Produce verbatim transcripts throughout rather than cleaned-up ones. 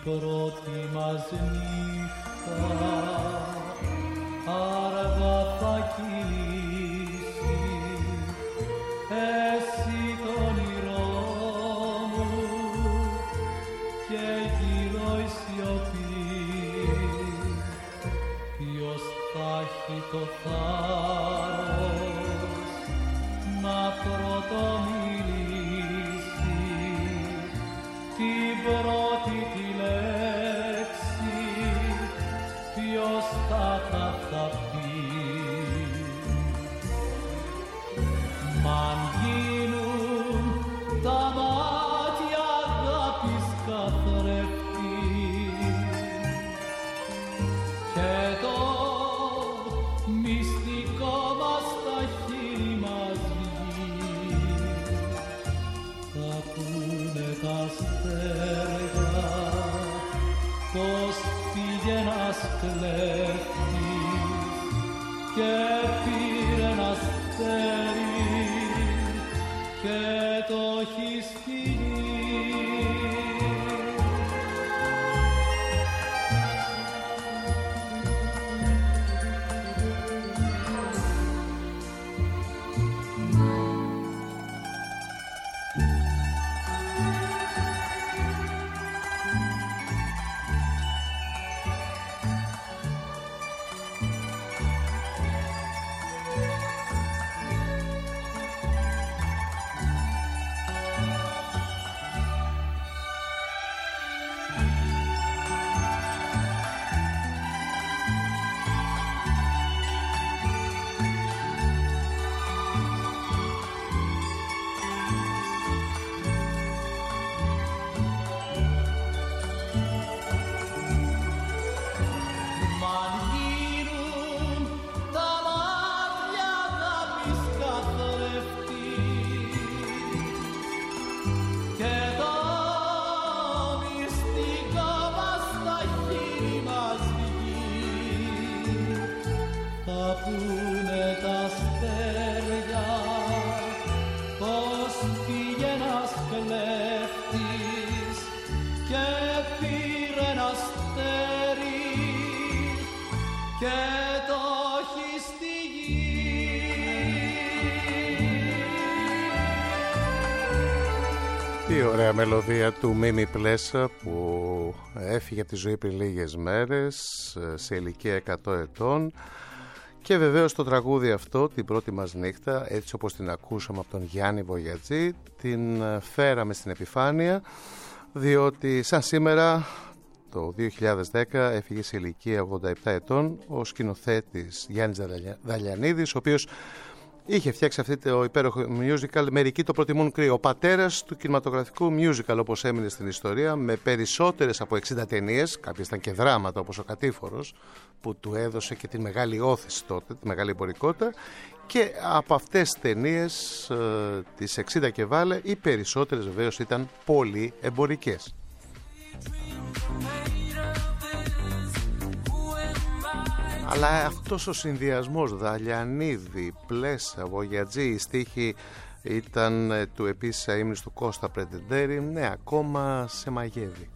πρώτη μας νύχτα αργά θα κυλήσει, εσύ το όνειρό μου και γύρω η σιωπή. Ποιος θα έχει το θάρρος να πρωτομιλήσει την πρώτη τη λέξη, ποιος θα τα θα πει. Μ' αν γίνουν τα μάτια αγάπης καθρέφτη και το μυστικό μας τα χείλη μας βγει, θα πούνε τα αστέρια πως πήγε ένας κλέφτης και πήρε ένα αστέρι και το έχει στη γη. Τι ωραία μελωδία του Μίμη Πλέσα που έφυγε από τη ζωή πριν λίγες μέρες σε ηλικία εκατό ετών. Και βεβαίως το τραγούδι αυτό, την πρώτη μας νύχτα, έτσι όπως την ακούσαμε από τον Γιάννη Βογιατζή, την φέραμε στην επιφάνεια, διότι σαν σήμερα το δύο χιλιάδες δέκα έφυγε σε ηλικία ογδόντα επτά ετών ο σκηνοθέτης Γιάννης Δαλιανίδης, ο οποίος είχε φτιάξει αυτή το υπέροχο musical «Μερικοί το προτιμούν κρύο». Ο πατέρας του κινηματογραφικού musical, όπως έμεινε στην ιστορία, με περισσότερες από εξήντα ταινίες, κάποιες ήταν και δράματα όπως ο Κατήφορος, που του έδωσε και τη μεγάλη όθηση τότε, τη μεγάλη εμπορικότητα, και από αυτές τις ταινίες, ε, τις εξήντα και βάλε, οι περισσότερες βεβαίως ήταν πολύ εμπορικές. Αλλά αυτός ο συνδυασμός Δαλιανίδη, Πλέσα, Βογιατζή, η στίχη ήταν του επίσης αείμνηστου Κώστα Πρεντεντέρη, ναι, ακόμα σε μαγεύει.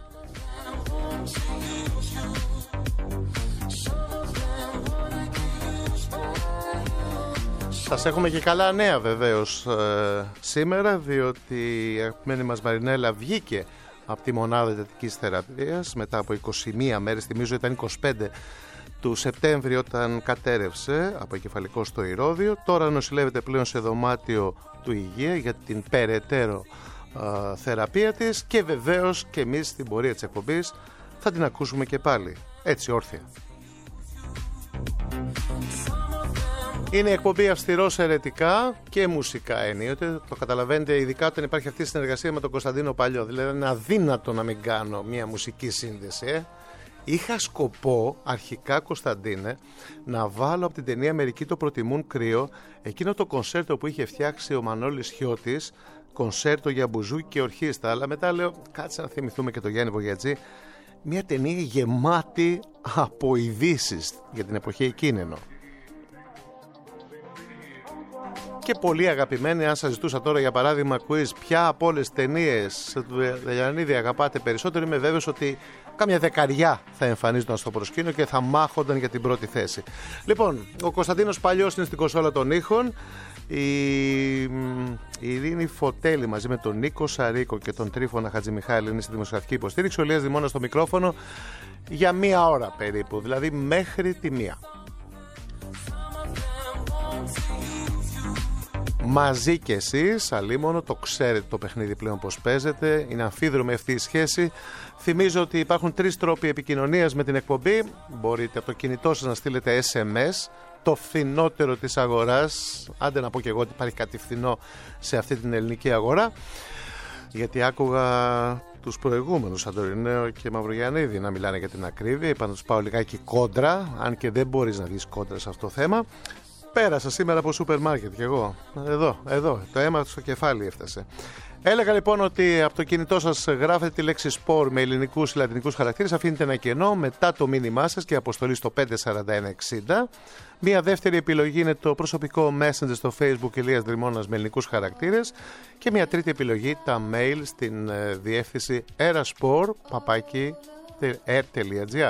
Σας έχουμε και καλά νέα βεβαίως ε, σήμερα, διότι η αγαπημένη μας Μαρινέλα βγήκε από τη μονάδα εντατικής θεραπείας μετά από είκοσι μία μέρες, θυμίζω ήταν είκοσι πέντε του Σεπτέμβρη όταν κατέρευσε από εγκεφαλικό στο Ηρώδειο. Τώρα νοσηλεύεται πλέον σε δωμάτιο του Υγεία για την περαιτέρω α, θεραπεία της, και βεβαίως και εμείς στην πορεία της εκπομπής θα την ακούσουμε και πάλι έτσι όρθια. Είναι η εκπομπή αυστηρός αιρετικά και μουσικά ενίοτε. Το καταλαβαίνετε, ειδικά όταν υπάρχει αυτή η συνεργασία με τον Κωνσταντίνο Παλιό. Δηλαδή είναι αδύνατο να μην κάνω μια μουσική σύνδεση. Ε. Είχα σκοπό αρχικά, Κωνσταντίνε, να βάλω από την ταινία «Μερικοί το προτιμούν κρύο» εκείνο το κονσέρτο που είχε φτιάξει ο Μανώλης Χιώτης, κονσέρτο για μπουζούκι και ορχήστρα. Αλλά μετά λέω, κάτσε να θυμηθούμε και τον Γιάννη Βογιατζή. Μια ταινία γεμάτη από ειδήσεις για την εποχή εκείνη εννοώ. και πολύ αγαπημένοι. Αν σας ζητούσα τώρα για παράδειγμα quiz, ποια από όλες τις ταινίες του Δελιανίδη αγαπάτε περισσότερο, είμαι βέβαιος ότι κάμια δεκαριά θα εμφανίζονταν στο προσκήνιο και θα μάχονταν για την πρώτη θέση. Λοιπόν, ο Κωνσταντίνος Παλιός είναι στην κονσόλα των ήχων. Η... η Ειρήνη Φωτέλη μαζί με τον Νίκο Σαρίκο και τον Τρίφωνα Χατζημιχάλη είναι στη δημοσιογραφική υποστήριξη. Ο Λίας Δημώνας στο μικρόφωνο για μία ώρα περίπου, δηλαδή μέχρι τη μία. Μαζί κι εσείς, αλίμονο, το ξέρετε το παιχνίδι πλέον πως παίζεται, είναι αμφίδρομη αυτή η σχέση. Θυμίζω ότι υπάρχουν τρεις τρόποι επικοινωνίας με την εκπομπή. Μπορείτε από το κινητό σας να στείλετε ες εμ ες, το φθηνότερο της αγοράς. Άντε να πω και εγώ ότι υπάρχει κάτι φθηνό σε αυτή την ελληνική αγορά, γιατί άκουγα τους προηγούμενους Σαντορινέο και Μαυρογιαννίδη να μιλάνε για την ακρίβεια. Είπα να τους πάω λιγάκι κόντρα, αν και δεν μπορείς να δεις κόντρα σε αυτό το θέμα. Πέρασα σήμερα από σούπερ μάρκετ κι εγώ. Εδώ, εδώ, το αίμα στο κεφάλι έφτασε. Έλεγα λοιπόν ότι από το κινητό σας γράφετε τη λέξη σπορ με ελληνικούς ή λατινικούς χαρακτήρες, αφήνετε ένα κενό μετά το μήνυμά σας και αποστολή στο πέντε σαράντα ένα εξήντα. Μία δεύτερη επιλογή είναι το προσωπικό messenger στο facebook Ηλίας Δρυμώνας με ελληνικούς χαρακτήρες. Και μία τρίτη επιλογή τα mail στην ε, διεύθυνση eraspor παπάκι air τελεία gr.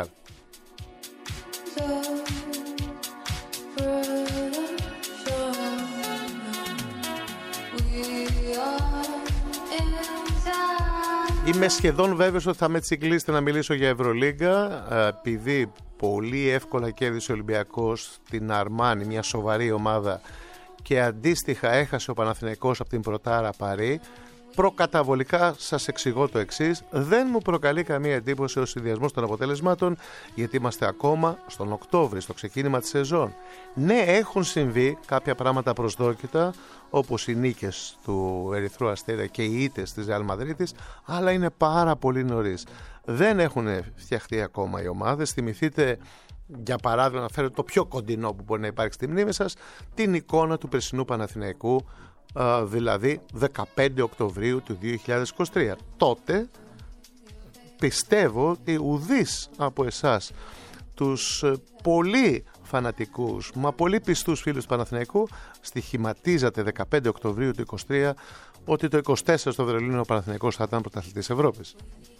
Είμαι σχεδόν βέβαιος ότι θα με τσιγκλίσετε να μιλήσω για Ευρωλίγκα, επειδή πολύ εύκολα κέρδισε ο Ολυμπιακός την Αρμάνι, μια σοβαρή ομάδα, και αντίστοιχα έχασε ο Παναθηναϊκός από την Πρωτάρα Παρί. Προκαταβολικά σας εξηγώ το εξής: δεν μου προκαλεί καμία εντύπωση ο συνδυασμός των αποτελεσμάτων, γιατί είμαστε ακόμα στον Οκτώβρη, στο ξεκίνημα της σεζόν. Ναι, έχουν συμβεί κάποια πράγματα προσδόκητα, όπως οι νίκες του Ερυθρού Αστέρα και οι ήττες της Ρεάλ Μαδρίτης, αλλά είναι πάρα πολύ νωρίς. Δεν έχουν φτιαχτεί ακόμα οι ομάδες. Θυμηθείτε, για παράδειγμα, να φέρω το πιο κοντινό που μπορεί να υπάρχει στη μνήμη σας, την εικόνα του περσινού Παναθηναϊκού, δηλαδή δεκαπέντε Οκτωβρίου του δύο χιλιάδες είκοσι τρία. Τότε πιστεύω ότι ουδής από εσάς, τους πολύ φανατικούς μα πολύ πιστούς φίλους του Παναθηναϊκού, στοιχηματίζατε δεκαπέντε Οκτωβρίου του είκοσι τρία ότι το είκοσι τέσσερα στο Βερολίνο ο Παναθηναϊκός θα ήταν πρωταθλητής Ευρώπης.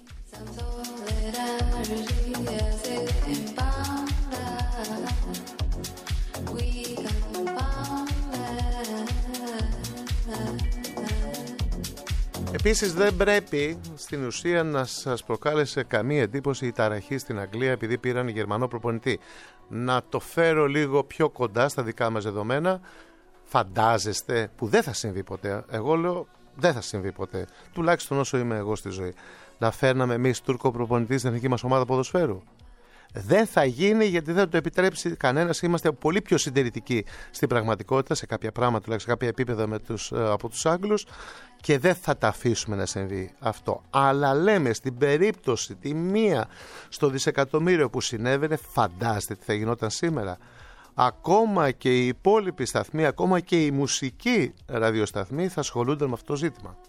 Επίσης δεν πρέπει στην ουσία να σας προκάλεσε καμία εντύπωση η ταραχή στην Αγγλία επειδή πήραν Γερμανό προπονητή. Να το φέρω λίγο πιο κοντά στα δικά μας δεδομένα. Φαντάζεστε, που δεν θα συμβεί ποτέ, εγώ λέω δεν θα συμβεί ποτέ, τουλάχιστον όσο είμαι εγώ στη ζωή, να φέρναμε εμείς Τούρκο προπονητή στην εθνική μας ομάδα ποδοσφαίρου? Δεν θα γίνει, γιατί δεν θα το επιτρέψει κανένας. Είμαστε πολύ πιο συντηρητικοί στην πραγματικότητα, σε κάποια πράγματα, τουλάχιστον σε κάποια επίπεδα με τους, από τους Άγγλους, και δεν θα τα αφήσουμε να συμβεί αυτό. Αλλά λέμε, στην περίπτωση τη μία στο δισεκατομμύριο που συνέβαινε, φαντάστε τι θα γινόταν σήμερα. Ακόμα και οι υπόλοιποι σταθμοί, ακόμα και οι μουσικοί ραδιοσταθμοί θα ασχολούνταν με αυτό το ζήτημα.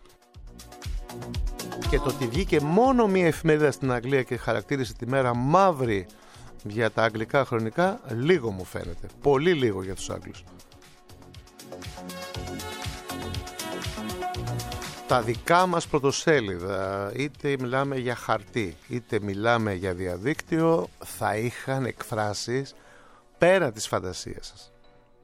Και το ότι βγήκε μόνο μία εφημερίδα στην Αγγλία και χαρακτήρισε τη μέρα μαύρη για τα αγγλικά χρονικά, λίγο μου φαίνεται. Πολύ λίγο για τους Άγγλους. Τα δικά μας πρωτοσέλιδα, είτε μιλάμε για χαρτί, είτε μιλάμε για διαδίκτυο, θα είχαν εκφράσεις πέρα της φαντασίας σας.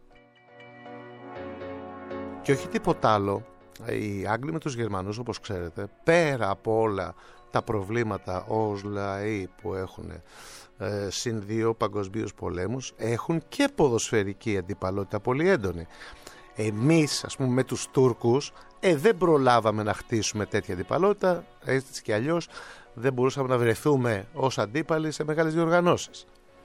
Και όχι τίποτα άλλο. Οι Άγγλοι με τους Γερμανούς, όπως ξέρετε, πέρα από όλα τα προβλήματα ως λαοί που έχουν ε, συν δύο παγκοσμίους πολέμους, έχουν και ποδοσφαιρική αντιπαλότητα πολύ έντονη. Εμείς, ας πούμε, με τους Τούρκους ε, δεν προλάβαμε να χτίσουμε τέτοια αντιπαλότητα, έτσι και αλλιώς δεν μπορούσαμε να βρεθούμε ως αντίπαλοι σε μεγάλες διοργανώσεις.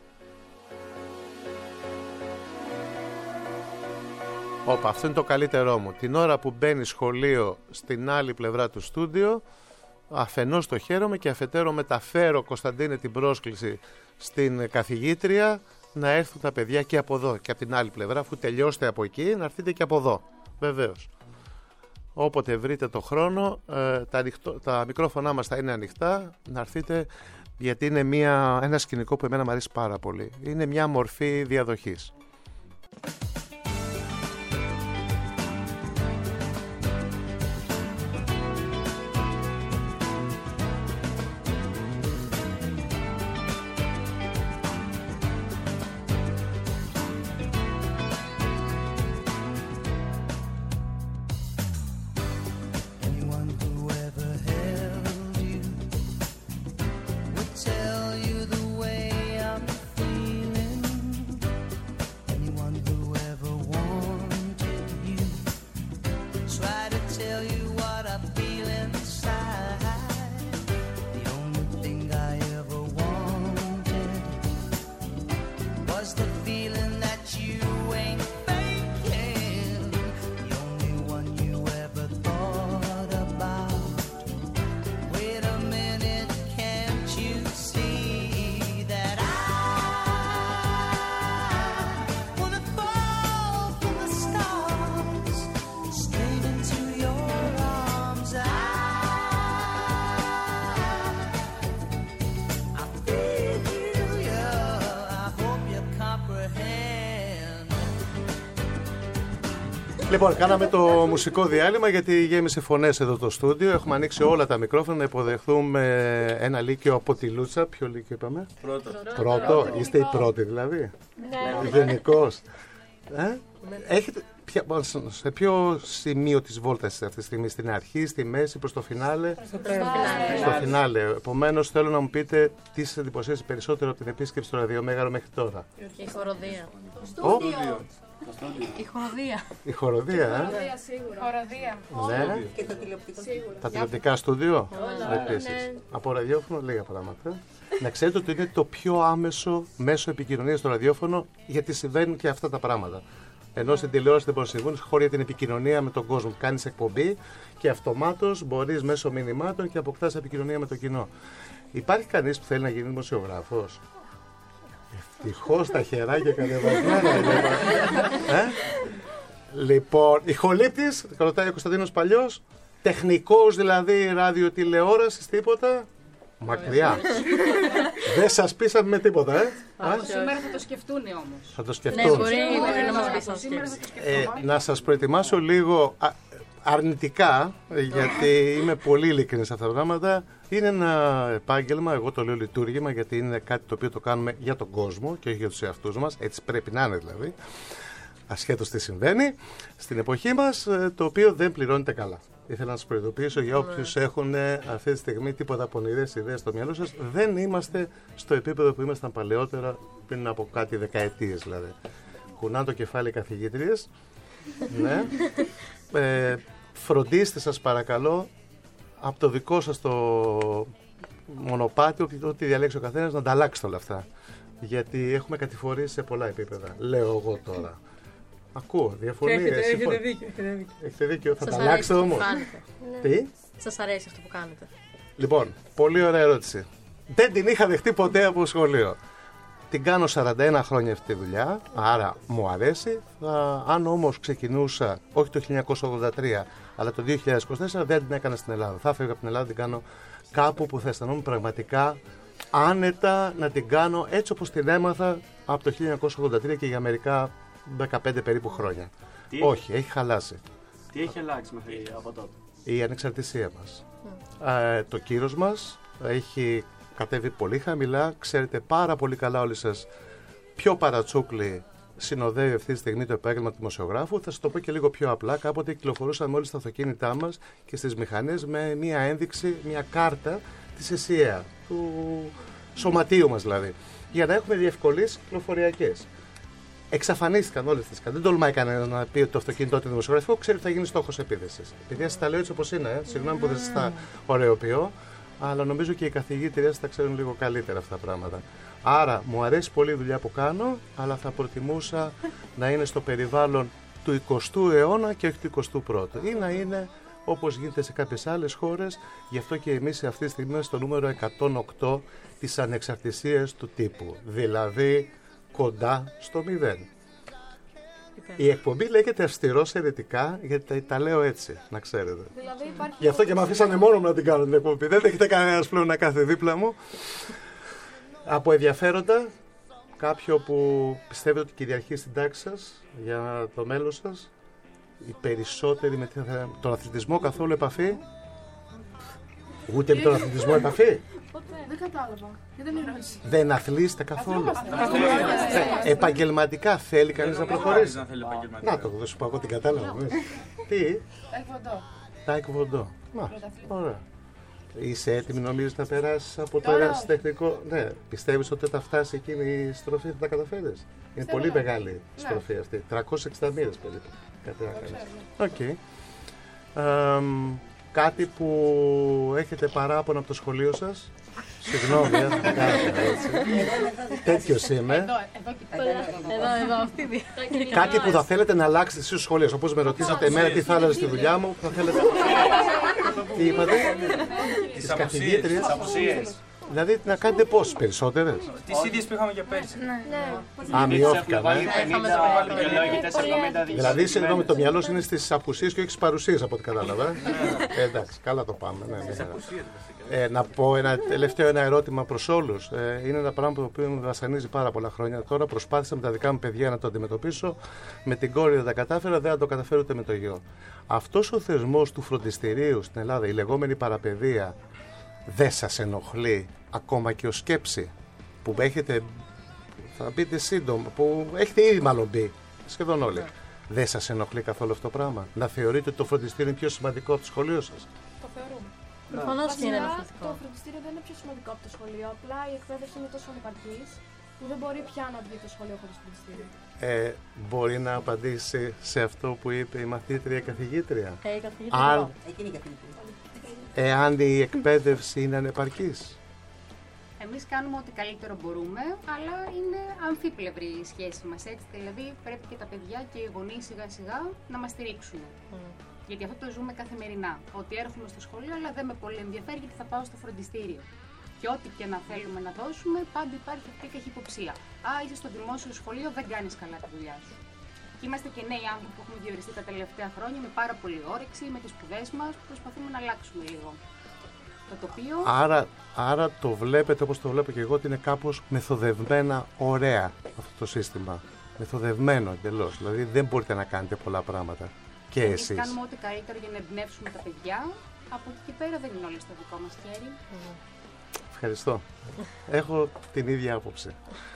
Όπα, αυτό είναι το καλύτερό μου. Την ώρα που μπαίνει σχολείο στην άλλη πλευρά του στούντιο, αφενός το χαίρομαι και αφετέρου μεταφέρω, Κωνσταντίνε, την πρόσκληση στην καθηγήτρια να έρθουν τα παιδιά και από εδώ και από την άλλη πλευρά, αφού τελειώσετε από εκεί, να έρθετε και από εδώ. Βεβαίως. Όποτε βρείτε το χρόνο, ε, τα, ανοιχτό, τα μικρόφωνά μας θα είναι ανοιχτά, να έρθετε, γιατί είναι μια, ένα σκηνικό που εμένα μου αρέσει πάρα πολύ. Είναι μια μορφή διαδοχής. Λοιπόν, κάναμε το μουσικό διάλειμμα γιατί γέμισε φωνές εδώ το στούντιο. Έχουμε ανοίξει όλα τα μικρόφωνα να υποδεχθούμε ένα λύκειο από τη Λούτσα. Ποιο λύκειο είπαμε? Πρώτο. Πρώτο. Πρώτο. Είστε οι πρώτοι δηλαδή? Ναι. Γενικώς. Ε? Έχετε... Ποια... Σε ποιο σημείο της βόλτας είστε αυτή τη στιγμή? Στην αρχή, στη μέση, προς το φινάλε? Στο φινάλε. Στο φινάλε. Επομένως θέλω να μου πείτε τι σας εντυπωσίασε περισσότερο από την επίσκεψη στο ραδιομέγαρο μέχρι τώρα. Η χοροδία. Η χοροδία. Η χοροδία, ε? Χοροδία, σίγουρα. Χοροδία. Ναι. Και το τηλεοπτικό. Σίγουρα. Τα τηλεοπτικά στούντιο. Ναι. Επίσης. Από ραδιόφωνο λίγα πράγματα. Να ξέρετε ότι είναι το πιο άμεσο μέσο επικοινωνίας στο ραδιόφωνο, γιατί συμβαίνουν και αυτά τα πράγματα. Ενώ στην τηλεόραση δεν μπορεί να συμβούν, χώρια την επικοινωνία με τον κόσμο. Κάνεις εκπομπή και αυτομάτως μπορείς μέσω μηνυμάτων και αποκτάς επικοινωνία με το κοινό. Υπάρχει κανείς που θέλει να γίνει δημοσιογράφος? Ευτυχώς τα χεράκια κατεβασμένα. ε? Λοιπόν, ηχολήπτης, ρωτάει ο Κωνσταντίνος Παλιός, τεχνικός δηλαδή ραδιοτηλεόρασης, τίποτα? Μακριά. Δεν σας πείσαμε με τίποτα, ε? Σήμερα θα το σκεφτούν όμως. Θα το σκεφτούν. Ναι, μπορεί να μας πεις να σκεφτούν. Να σας προετοιμάσω λίγο αρνητικά, γιατί είμαι πολύ ειλικρινής σε αυτά τα πράγματα. Είναι ένα επάγγελμα, εγώ το λέω λειτουργήμα, γιατί είναι κάτι το οποίο το κάνουμε για τον κόσμο και όχι για τους εαυτούς μας. Έτσι πρέπει να είναι δηλαδή. Ασχέτως τι συμβαίνει στην εποχή μας, το οποίο δεν πληρώνεται καλά. Ήθελα να σας προειδοποιήσω για όποιους έχουν αυτή τη στιγμή τίποτα πονηρές ιδέες στο μυαλό σας. Δεν είμαστε στο επίπεδο που ήμασταν παλαιότερα, πριν από κάτι δεκαετίες δηλαδή. Κουνάνε το κεφάλι οι καθηγήτριες. Ναι. Ε, φροντίστε σας παρακαλώ από το δικό σας το μονοπάτι, ό,τι διαλέξει ο καθένας, να τα αλλάξετε όλα αυτά. Γιατί έχουμε κατηφορήσει σε πολλά επίπεδα. Λέω εγώ τώρα. Ακούω, διαφωνίες. Έχετε, έχετε δίκιο. Έχετε δίκιο. Έχετε δίκιο, θα Σας τα αλλάξετε όμως. Τι? Σας αρέσει αυτό που κάνετε? Λοιπόν, πολύ ωραία ερώτηση. Δεν την είχα δεχτεί ποτέ από σχολείο. Την κάνω σαράντα ένα χρόνια αυτή τη δουλειά, άρα μου αρέσει. Α, αν όμως ξεκινούσα, όχι το χίλια εννιακόσια ογδόντα τρία, αλλά το δύο χιλιάδες είκοσι τέσσερα, δεν την έκανα στην Ελλάδα. Θα έφευγα από την Ελλάδα, την κάνω κάπου που θα αισθανόμουν πραγματικά άνετα να την κάνω έτσι όπως την έμαθα από το χίλια εννιακόσια ογδόντα τρία και για μερικά δεκαπέντε περίπου χρόνια. Τι όχι, έχει χαλάσει. Τι έχει αλλάξει μέχρι από τότε? Η ανεξαρτησία μας. Mm. Ε, το κύρος μας έχει κατέβει πολύ χαμηλά. Ξέρετε πάρα πολύ καλά όλοι σας ποιο παρατσούκλι συνοδεύει αυτή τη στιγμή το επάγγελμα του δημοσιογράφου. Θα σας το πω και λίγο πιο απλά. Κάποτε κυκλοφορούσαμε όλοι στα αυτοκίνητά μας και στις μηχανές με μία ένδειξη, μία κάρτα της ΕΣΥΑ, του σωματείου μας δηλαδή, για να έχουμε διευκολύνσεις κυκλοφοριακές. Εξαφανίστηκαν όλες τις κάρτες. Δεν τολμάει κανένα να πει ότι το αυτοκίνητό του δημοσιογραφικό ξέρει ότι θα γίνει στόχος επίθεσης. Επειδή σας τα λέω έτσι όπως είναι, ε. Συγγνώμη που δεν σας τα ωραιοποιώ, αλλά νομίζω και οι καθηγήτριες τα ξέρουν λίγο καλύτερα αυτά τα πράγματα. Άρα μου αρέσει πολύ η δουλειά που κάνω, αλλά θα προτιμούσα να είναι στο περιβάλλον του εικοστού αιώνα και όχι του εικοστού πρώτου. Ή να είναι όπως γίνεται σε κάποιες άλλες χώρες. Γι' αυτό και εμείς αυτή τη στιγμή είμαστε στο νούμερο εκατόν οκτώ της ανεξαρτησίας του τύπου. Δηλαδή κοντά στο μηδέν. Η εκπομπή λέγεται αυστηρός αιρετικά, γιατί τα, τα λέω έτσι, να ξέρετε. Δηλαδή υπάρχει... Γι' αυτό και με αφήσανε μόνο μου να την κάνω την εκπομπή. Δεν έχετε κανένας πλέον να κάθεται δίπλα μου. Από ενδιαφέροντα, κάποιο που πιστεύετε ότι κυριαρχεί στην τάξη σας για το μέλλον σας, οι περισσότεροι με τον αθλητισμό καθόλου επαφή? Ούτε με τον αθλητισμό επαφή? Δεν κατάλαβα. Γιατί δεν ερώτηση. Δεν αθλείστε καθόλου? Ε, επαγγελματικά θέλει κανείς να προχωρήσει? Να θέλει επαγγελματικά. Να το, δεν σου πω εγώ την κατάλαβα. Τι? Ταϊκβοντό. Ταϊκβοντό. Να, ωραία. Είσαι έτοιμη νομίζεις να περάσεις από το ερασιτεχνικό? Ναι, πιστεύεις ότι όταν φτάσει εκείνη η στροφή θα τα καταφέρεις? Είναι πολύ μεγάλη η στροφή αυτή. τριακόσιες εξήντα μοίρες περίπου. Κάτι να κάνεις. Οκ. Κάτι που έχετε παράπονο από το σχολείο σας? Συγγνώμη, αν θα κάνετε έτσι. Τέτοιος είμαι. Εδώ, εδώ, αυτή. Κάτι που θα θέλετε να αλλάξετε εσείς στο σχολείο. Όπως με ρωτήσατε εμένα τι θα άλλαζε στη δουλειά μου, θα θέλετε... Τι είπατε? Τις καθηγήτριες. Δηλαδή να κάνετε πόσες, περισσότερες? Τις ίδιες που είχαμε και πέρσι. Α, μειώθηκαν, ε. Δηλαδή, Δηλαδή, συγγνώμη, το μυαλό σου είναι στις απουσίες και όχι στις παρουσίες, από ό,τι κατάλαβα. Ε, εντάξει, καλά το πάμε. Ναι, ναι. Ε, να πω ένα τελευταίο ένα ερώτημα προς όλους. Ε, είναι ένα πράγμα το οποίο με βασανίζει πάρα πολλά χρόνια. Τώρα προσπάθησα με τα δικά μου παιδιά να το αντιμετωπίσω. Με την κόρη δεν τα κατάφερα, δεν θα το καταφέρω ούτε με το γιο. Αυτός ο θεσμός του φροντιστηρίου στην Ελλάδα, η λεγόμενη παραπαιδεία, δεν σας ενοχλεί ακόμα και ως σκέψη που έχετε, θα πείτε σύντομα, που έχετε ήδη μάλλον μπει, σχεδόν όλοι. Δεν σας ενοχλεί καθόλου αυτό το πράγμα? Να θεωρείτε ότι το φροντιστήριο είναι πιο σημαντικό από το σχολείο σας? Το θεωρούμε. Προφανώς και είναι Βασικά, ενοχλητικό. το φροντιστήριο δεν είναι πιο σημαντικό από το σχολείο. Απλά η εκπαίδευση είναι τόσο ανεπαρκής που δεν μπορεί πια να βγει το σχολείο χωρίς φροντιστήριο. Ε, μπορεί να απαντήσει σε αυτό που είπε η μαθήτρια καθηγήτρια? Ε, η καθηγήτρια Αν, εδώ. Εκείνη η καθηγήτρια. εάν η εκπαίδευση είναι ανεπαρκής. Εμείς κάνουμε ό,τι καλύτερο μπορούμε, αλλά είναι αμφίπλευρη η σχέση μας, έτσι. Δηλαδή πρέπει και τα παιδιά και οι γονείς σιγά σιγά να μας στηρίξουν. Mm. Γιατί αυτό το ζούμε καθημερινά. Ότι έρχομαι στο σχολείο, αλλά δεν με πολύ ενδιαφέρει γιατί θα πάω στο φροντιστήριο. Και ό,τι και να θέλουμε να δώσουμε, πάντα υπάρχει αυτή η καχυποψία. Α, είσαι στο δημόσιο σχολείο, δεν κάνεις καλά τη δουλειά σου. Και είμαστε και νέοι άνθρωποι που έχουμε διοριστεί τα τελευταία χρόνια με πάρα πολύ όρεξη, με τις σπουδές μας, που προσπαθούμε να αλλάξουμε λίγο το τοπίο. Άρα, άρα το βλέπετε όπως το βλέπω και εγώ, ότι είναι κάπως μεθοδευμένα ωραία αυτό το σύστημα. Μεθοδευμένο εντελώς. Δηλαδή δεν μπορείτε να κάνετε πολλά πράγματα. Και Εμείς εσείς. κάνουμε ό,τι καλύτερο για να εμπνεύσουμε τα παιδιά. Από εκεί και πέρα δεν είναι όλα στο δικό μας χέρι. Ευχαριστώ. Έχω την ίδια άποψη.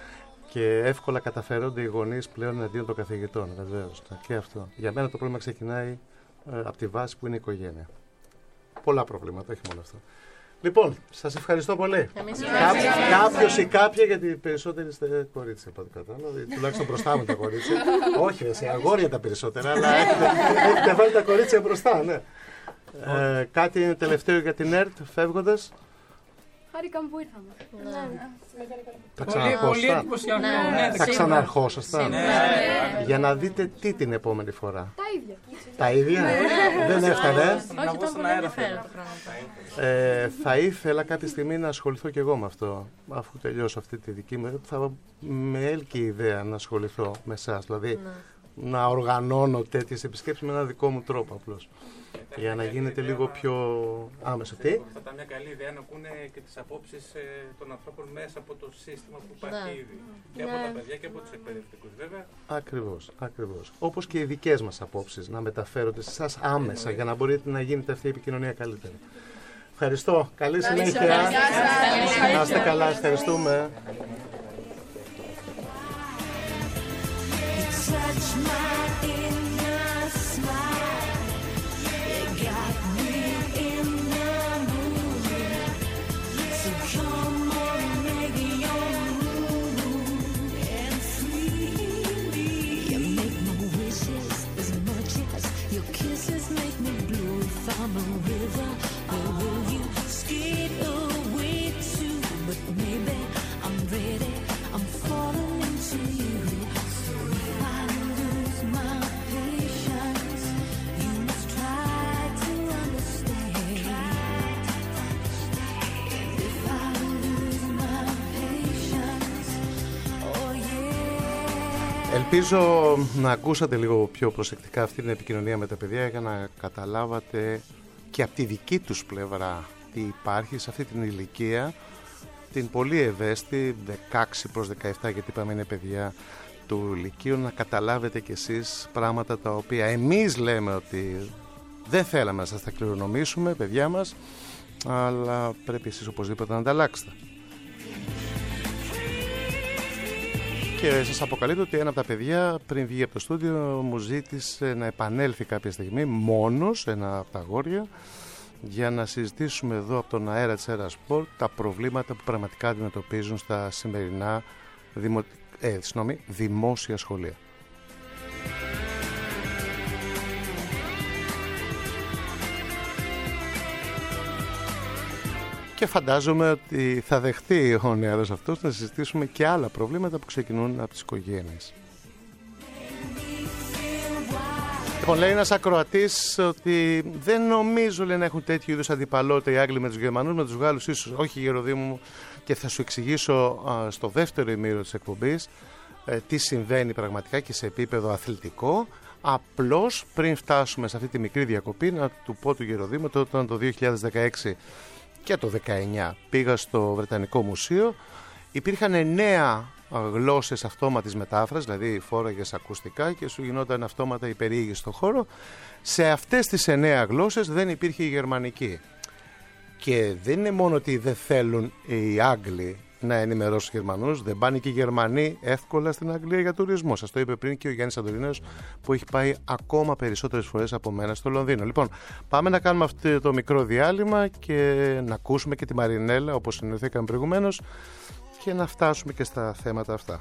Και εύκολα καταφέρονται οι γονείς πλέον εναντίον των καθηγητών, βεβαίως. Και αυτό. Για μένα το πρόβλημα ξεκινάει ε, από τη βάση που είναι η οικογένεια. Πολλά προβλήματα, όχι μόνο αυτό. Λοιπόν, σας ευχαριστώ πολύ. Κάποιος ή κάποια, γιατί οι περισσότεροι είστε κορίτσια, από ό,τι κατάλαβα. Τουλάχιστον μπροστά μου τα κορίτσια. Όχι, σε αγόρια τα περισσότερα, αλλά έχετε, έχετε βάλει τα κορίτσια μπροστά, ναι. Ε, κάτι τελευταίο για την ΕΡΤ, φεύγοντας. Χάρηκαμε που ήρθαμε. Θα Πολύ ξαναρχόσασταν. εντυπωσιακό. Θα ξαναρχόσασταν. Ναι. Για να δείτε τι την επόμενη φορά. Τα ίδια. Τα ίδια. Δεν έφτανε. Όχι, ήταν πολύ ενδιαφέρον το πράγμα. Ε, θα ήθελα κάποια στιγμή να ασχοληθώ και εγώ με αυτό. Αφού τελειώσω αυτή τη δική μου, θα με έλκει η ιδέα να ασχοληθώ με εσάς. Δηλαδή να οργανώνω τέτοιες επισκέψεις με έναν δικό μου τρόπο απλώς. Για να γίνεται λίγο πιο άμεσο. Τι? Θα ήταν μια καλή ιδέα να ακούνε και τις απόψεις ε, των ανθρώπων μέσα από το σύστημα που υπάρχει ήδη. Και από τα παιδιά και από τους εκπαιδευτικούς, βέβαια. Ακριβώς, ακριβώς. Όπως και οι δικές μας απόψεις να μεταφέρονται σε εσάς άμεσα για να μπορείτε να γίνεται αυτή η επικοινωνία καλύτερα. Ευχαριστώ. Καλή συνέχεια. Να είστε καλά. Ευχαριστούμε. Ελπίζω να ακούσατε λίγο πιο προσεκτικά αυτή την επικοινωνία με τα παιδιά για να καταλάβατε και από τη δική τους πλευρά τι υπάρχει σε αυτή την ηλικία, την πολύ ευαίσθητη, δεκαέξι προς δεκαεπτά, γιατί είπαμε είναι παιδιά του λυκείου, να καταλάβετε κι εσείς πράγματα τα οποία εμείς λέμε ότι δεν θέλαμε να σας τα κληρονομήσουμε, παιδιά μας, αλλά πρέπει εσείς οπωσδήποτε να τα αλλάξετε. Και σας αποκαλύπτω ότι ένα από τα παιδιά πριν βγει από το στούντιο μου ζήτησε να επανέλθει κάποια στιγμή μόνος, ένα από τα αγόρια, για να συζητήσουμε εδώ από τον αέρα της Αέρα Σπορ τα προβλήματα που πραγματικά αντιμετωπίζουν στα σημερινά δημο... ε, συγνώμη, δημόσια σχολεία. Και φαντάζομαι ότι θα δεχτεί ο νεαρός αυτός να συζητήσουμε και άλλα προβλήματα που ξεκινούν από τις οικογένειες. Λοιπόν, λέει ένας ακροατής ότι δεν νομίζω, λέει, να έχουν τέτοιου είδους αντιπαλότητα οι Άγγλοι με τους Γερμανούς, με τους Γάλλους ίσως. Όχι, Γεροδήμου μου, και θα σου εξηγήσω α, στο δεύτερο ημίρο της εκπομπής ε, τι συμβαίνει πραγματικά και σε επίπεδο αθλητικό. Απλώς πριν φτάσουμε σε αυτή τη μικρή διακοπή, να του πω του Γεροδήμου ότι όταν το δύο χιλιάδες δεκαέξι και το δεκαεννιά πήγα στο Βρετανικό Μουσείο, υπήρχαν εννέα γλώσσες αυτόματης μετάφρασης, δηλαδή φόραγες ακουστικά και σου γινόταν αυτόματα η περιήγηση στον χώρο. Σε αυτές τις εννέα γλώσσες δεν υπήρχε η γερμανική. Και δεν είναι μόνο ότι δεν θέλουν οι Άγγλοι να ενημερώσουν τους Γερμανούς, δεν πάνε και οι Γερμανοί εύκολα στην Αγγλία για τουρισμό. Σας το είπε πριν και ο Γιάννης Αντωνίνος, που έχει πάει ακόμα περισσότερες φορές από μένα στο Λονδίνο. Λοιπόν, πάμε να κάνουμε αυτό το μικρό διάλειμμα και να ακούσουμε και τη Μαρινέλα, όπως συνηθήκαμε προηγουμένως, και να φτάσουμε και στα θέματα αυτά.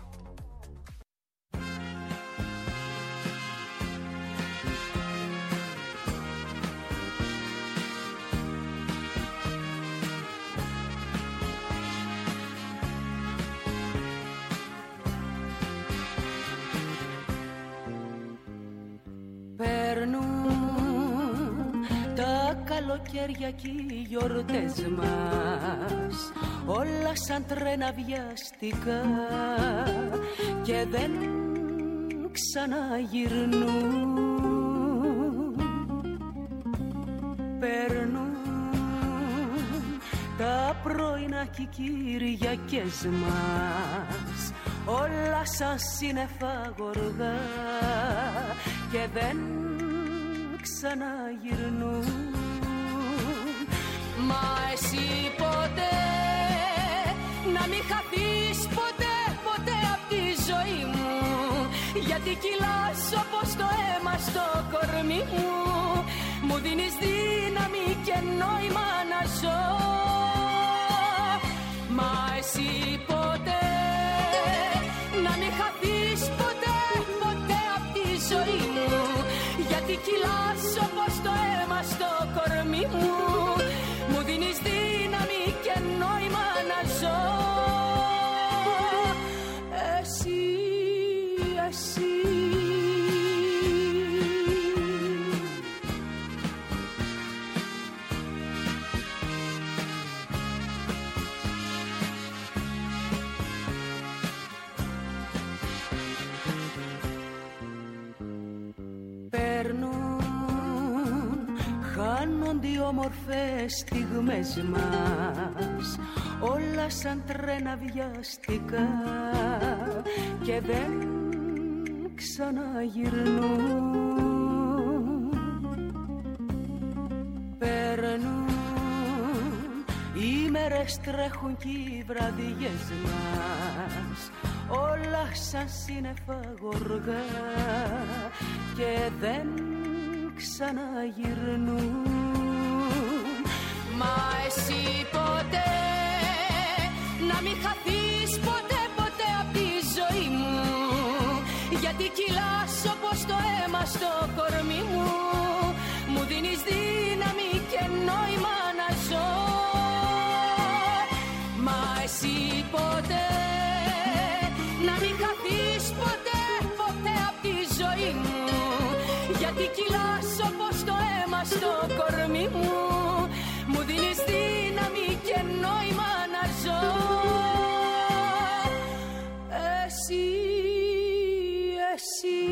Καλοκαίρια κι οι γιορτές μας όλα σαν τρένα βιαστικά και δεν ξαναγυρνούν. Περνούν τα πρωινά κι οι Κυριακές μας όλα σαν σύννεφα γοργά και δεν ξαναγυρνούν. Μα εσύ ποτέ να μην χαθείς ποτέ, ποτέ απ' τη ζωή μου, γιατί κυλάς όπως το αίμα στο κορμί μου, μου δίνεις δύναμη και νόημα να ζω. Μα εσύ ποτέ να μην χαθείς ποτέ, ποτέ απ' τη ζωή μου, γιατί κυλάς όπως το αίμα στο κορμί μου, μου δίνεις δύναμη και νόημα να ζω. Εσύ, εσύ. Χάνονται οι όμορφες στιγμές μας όλα σαν τρένα βιαστικά και δεν ξαναγυρνούν. Περνούν οι μέρες, τρέχουν κι οι βραδιές μας όλα σαν σύννεφα γοργά και δεν ξαναγυρνούν. Μα εσύ ποτέ να μην χαθείς ποτέ, ποτέ απ' τη ζωή μου, γιατί κυλάς όπως το αίμα στο κορμί μου, μου δίνεις δύναμη και νόημα να ζω. Μα εσύ ποτέ να μην χαθείς ποτέ, ποτέ απ' τη ζωή μου, γιατί κυλάς όπως το αίμα στο κορμί μου, μου δίνεις δύναμη και νόημα να ζω. Εσύ, εσύ.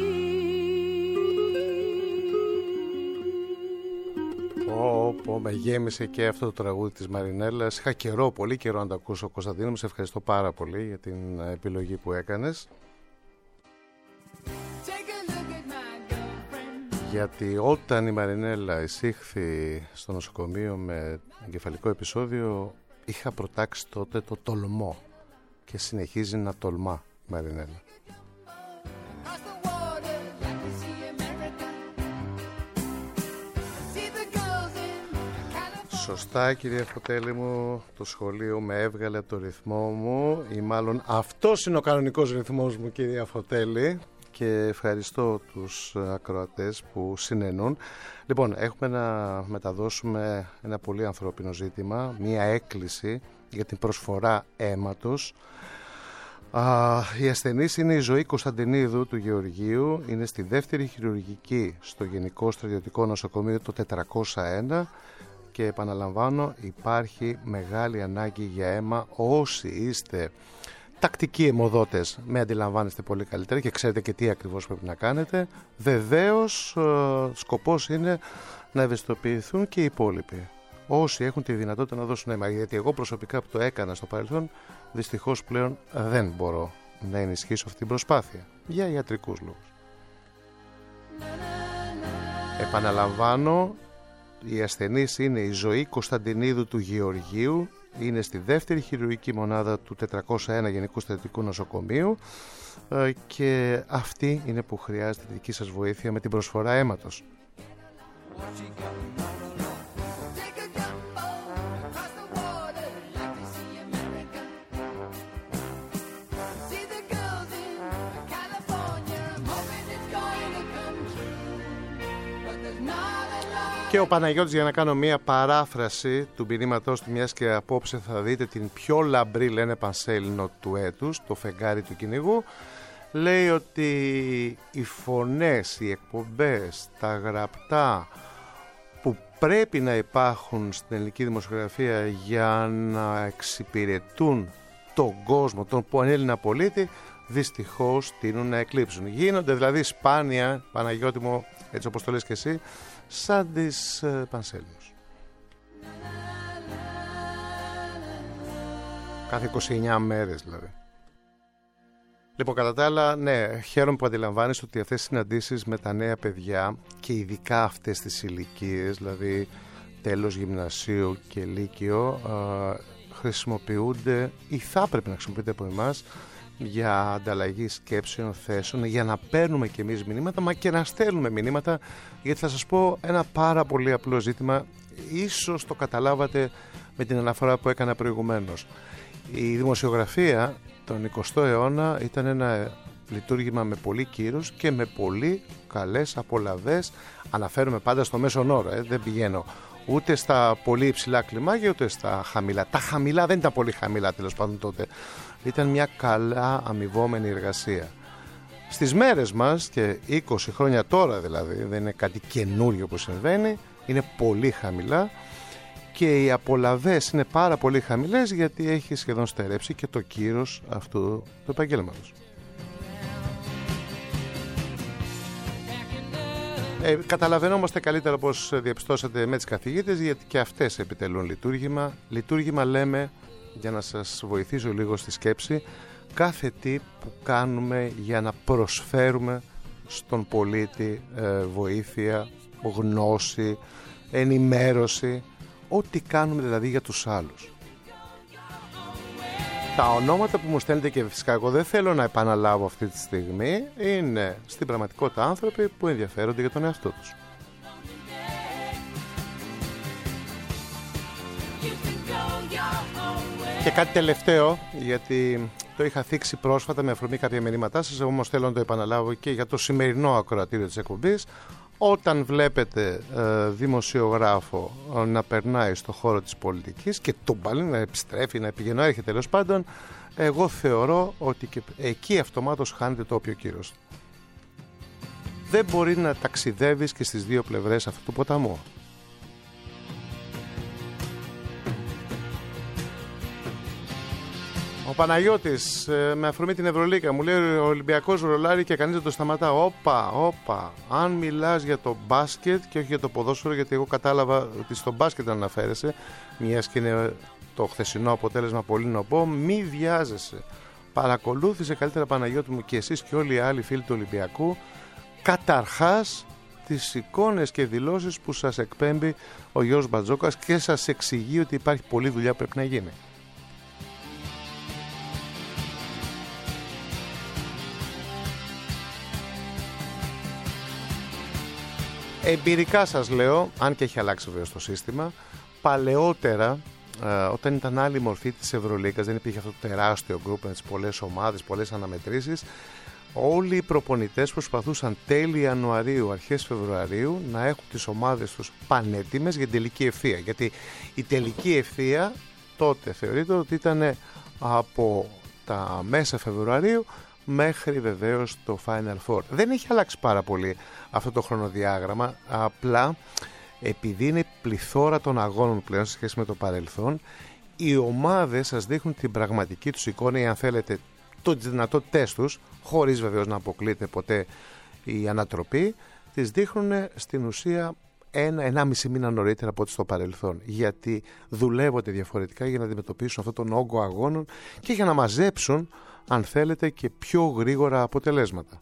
Πω, πω, με γέμισε και αυτό το τραγούδι της Μαρινέλας. Είχα καιρό, πολύ καιρό να το ακούσω, Κωνσταντίνο μου. Σε ευχαριστώ πάρα πολύ για την επιλογή που έκανες. Γιατί όταν η Μαρινέλα εισήχθη στο νοσοκομείο με εγκεφαλικό επεισόδιο, είχα προτάξει τότε το τολμό και συνεχίζει να τολμά η Μαρινέλα. Σωστά, κύριε Φωτέλη μου, το σχολείο με έβγαλε από το ρυθμό μου, ή μάλλον αυτός είναι ο κανονικός ρυθμός μου, κύριε Φωτέλη. Και ευχαριστώ τους ακροατές που συνενούν. Λοιπόν, έχουμε να μεταδώσουμε ένα πολύ ανθρώπινο ζήτημα, μία έκκληση για την προσφορά αίματος Α, η ασθενής είναι η Ζωή Κωνσταντινίδου του Γεωργίου, είναι στη δεύτερη χειρουργική στο Γενικό Στρατιωτικό Νοσοκομείο το τετρακόσια ένα και επαναλαμβάνω, υπάρχει μεγάλη ανάγκη για αίμα. Όσοι είστε τακτικοί αιμοδότες, με αντιλαμβάνεστε πολύ καλύτερα και ξέρετε και τι ακριβώς πρέπει να κάνετε. Βεβαίως σκοπός είναι να ευαισθητοποιηθούν και οι υπόλοιποι, όσοι έχουν τη δυνατότητα να δώσουν αίμα, γιατί εγώ προσωπικά που το έκανα στο παρελθόν, δυστυχώς πλέον δεν μπορώ να ενισχύσω αυτή την προσπάθεια για ιατρικούς λόγους. Επαναλαμβάνω, η ασθενής είναι η Ζωή Κωνσταντινίδου του Γεωργίου, είναι στη δεύτερη χειρουργική μονάδα του τετρακόσια ένα Γενικού Στρατιωτικού Νοσοκομείου και αυτή είναι που χρειάζεται τη δική σας βοήθεια με την προσφορά αίματος. Και ο Παναγιώτης, για να κάνω μία παράφραση του μηνύματός του, μιας και απόψε θα δείτε την πιο λαμπρή, λένε, πανσέλινο του έτους, το φεγγάρι του κυνηγού, λέει ότι οι φωνές, οι εκπομπές, τα γραπτά που πρέπει να υπάρχουν στην ελληνική δημοσιογραφία για να εξυπηρετούν τον κόσμο, τον Έλληνα πολίτη, δυστυχώς τείνουν να εκλείψουν. Γίνονται δηλαδή σπάνια, Παναγιώτη μου, έτσι όπως το λες και εσύ, σαν τις ε, πανσέλινους. Κάθε είκοσι εννιά μέρες δηλαδή. Λοιπόν, κατά τα άλλα, ναι, χαίρομαι που αντιλαμβάνεις ότι αυτές οι συναντήσεις με τα νέα παιδιά και ειδικά αυτές τις ηλικίες, δηλαδή τέλος γυμνασίου και λύκειο, ε, χρησιμοποιούνται ή θα πρέπει να χρησιμοποιούνται από εμάς για ανταλλαγή σκέψεων, θέσεων, για να παίρνουμε και εμείς μηνύματα, μα και να στέλνουμε μηνύματα, γιατί θα σας πω ένα πάρα πολύ απλό ζήτημα, ίσως το καταλάβατε με την αναφορά που έκανα προηγουμένως. Η δημοσιογραφία τον εικοστό αιώνα ήταν ένα λειτουργήμα με πολύ κύρος και με πολύ καλές απολαβές. Αναφέρομαι πάντα στο μέσον όρο, ε, δεν πηγαίνω ούτε στα πολύ υψηλά κλιμάκια ούτε στα χαμηλά. Τα χαμηλά δεν ήταν πολύ χαμηλά, τέλος πάντων τότε. Ήταν μια καλά αμοιβόμενη εργασία. Στις μέρες μας, και είκοσι χρόνια τώρα δηλαδή, δεν είναι κάτι καινούριο που συμβαίνει, είναι πολύ χαμηλά και οι απολαβές είναι πάρα πολύ χαμηλές, γιατί έχει σχεδόν στερέψει και το κύρος αυτού του επαγγέλματος. Ε, καταλαβαίνόμαστε καλύτερα, όπως διαπιστώσατε, με τις καθηγήτες, γιατί και αυτές επιτελούν λειτουργήμα. Λειτουργήμα λέμε, για να σας βοηθήσω λίγο στη σκέψη, κάθε τι που κάνουμε για να προσφέρουμε στον πολίτη ε, βοήθεια, γνώση, ενημέρωση, ό,τι κάνουμε δηλαδή για τους άλλους. Τα ονόματα που μου στέλνετε, και φυσικά εγώ δεν θέλω να επαναλάβω αυτή τη στιγμή, είναι στην πραγματικότητα άνθρωποι που ενδιαφέρονται για τον εαυτό τους. Και κάτι τελευταίο, γιατί το είχα θίξει πρόσφατα με αφορμή κάποια μηνύματά σας, όμως θέλω να το επαναλάβω και για το σημερινό ακροατήριο της εκπομπής. Όταν βλέπετε ε, δημοσιογράφο ε, να περνάει στο χώρο της πολιτικής και τον πάλι να επιστρέφει, να πηγαίνει, έρχεται, τέλος πάντων, εγώ θεωρώ ότι και εκεί αυτομάτως χάνεται το όποιο κύρος. Δεν μπορεί να ταξιδεύεις και στις δύο πλευρές αυτού του ποταμού. Ο Παναγιώτης, με αφορμή την Ευρωλίκα, μου λέει ο Ολυμπιακός ρολάρει και κανείς δεν το σταματά. Όπα, όπα. Αν μιλάς για το μπάσκετ και όχι για το ποδόσφαιρο, γιατί εγώ κατάλαβα ότι στο μπάσκετ αναφέρεσαι, μιας και είναι το χθεσινό αποτέλεσμα πολύ νοπό, μη βιάζεσαι. Παρακολούθησε καλύτερα, Παναγιώτη μου, και εσείς και όλοι οι άλλοι φίλοι του Ολυμπιακού, καταρχάς τις εικόνες και δηλώσεις που σας εκπέμπει ο Γιώργος Μπατζόκας και σας εξηγεί ότι υπάρχει πολλή δουλειά που πρέπει να γίνει. Εμπειρικά σας λέω, αν και έχει αλλάξει βέβαια το σύστημα, παλαιότερα, ε, όταν ήταν άλλη μορφή της Ευρωλίγκας, δεν υπήρχε αυτό το τεράστιο γκρουπ με τις πολλές ομάδες, πολλές αναμετρήσεις, όλοι οι προπονητές προσπαθούσαν τέλη Ιανουαρίου, αρχές Φεβρουαρίου να έχουν τις ομάδες τους πανέτοιμες για την τελική ευθεία. Γιατί η τελική ευθεία τότε θεωρείται ότι ήταν από τα μέσα Φεβρουαρίου μέχρι βεβαίως το Final Four. Δεν έχει αλλάξει πάρα πολύ αυτό το χρονοδιάγραμμα, απλά επειδή είναι πληθώρα των αγώνων πλέον σε σχέση με το παρελθόν, οι ομάδες σας δείχνουν την πραγματική τους εικόνα ή αν θέλετε τις δυνατότητές τους, χωρίς βεβαίως να αποκλείται ποτέ η ανατροπή, τις δείχνουν στην ουσία ένα, ενάμιση μήνα νωρίτερα από ό,τι στο παρελθόν, γιατί δουλεύονται διαφορετικά για να αντιμετωπίσουν αυτόν τον όγκο αγώνων και για να μαζέψουν, αν θέλετε, και πιο γρήγορα αποτελέσματα.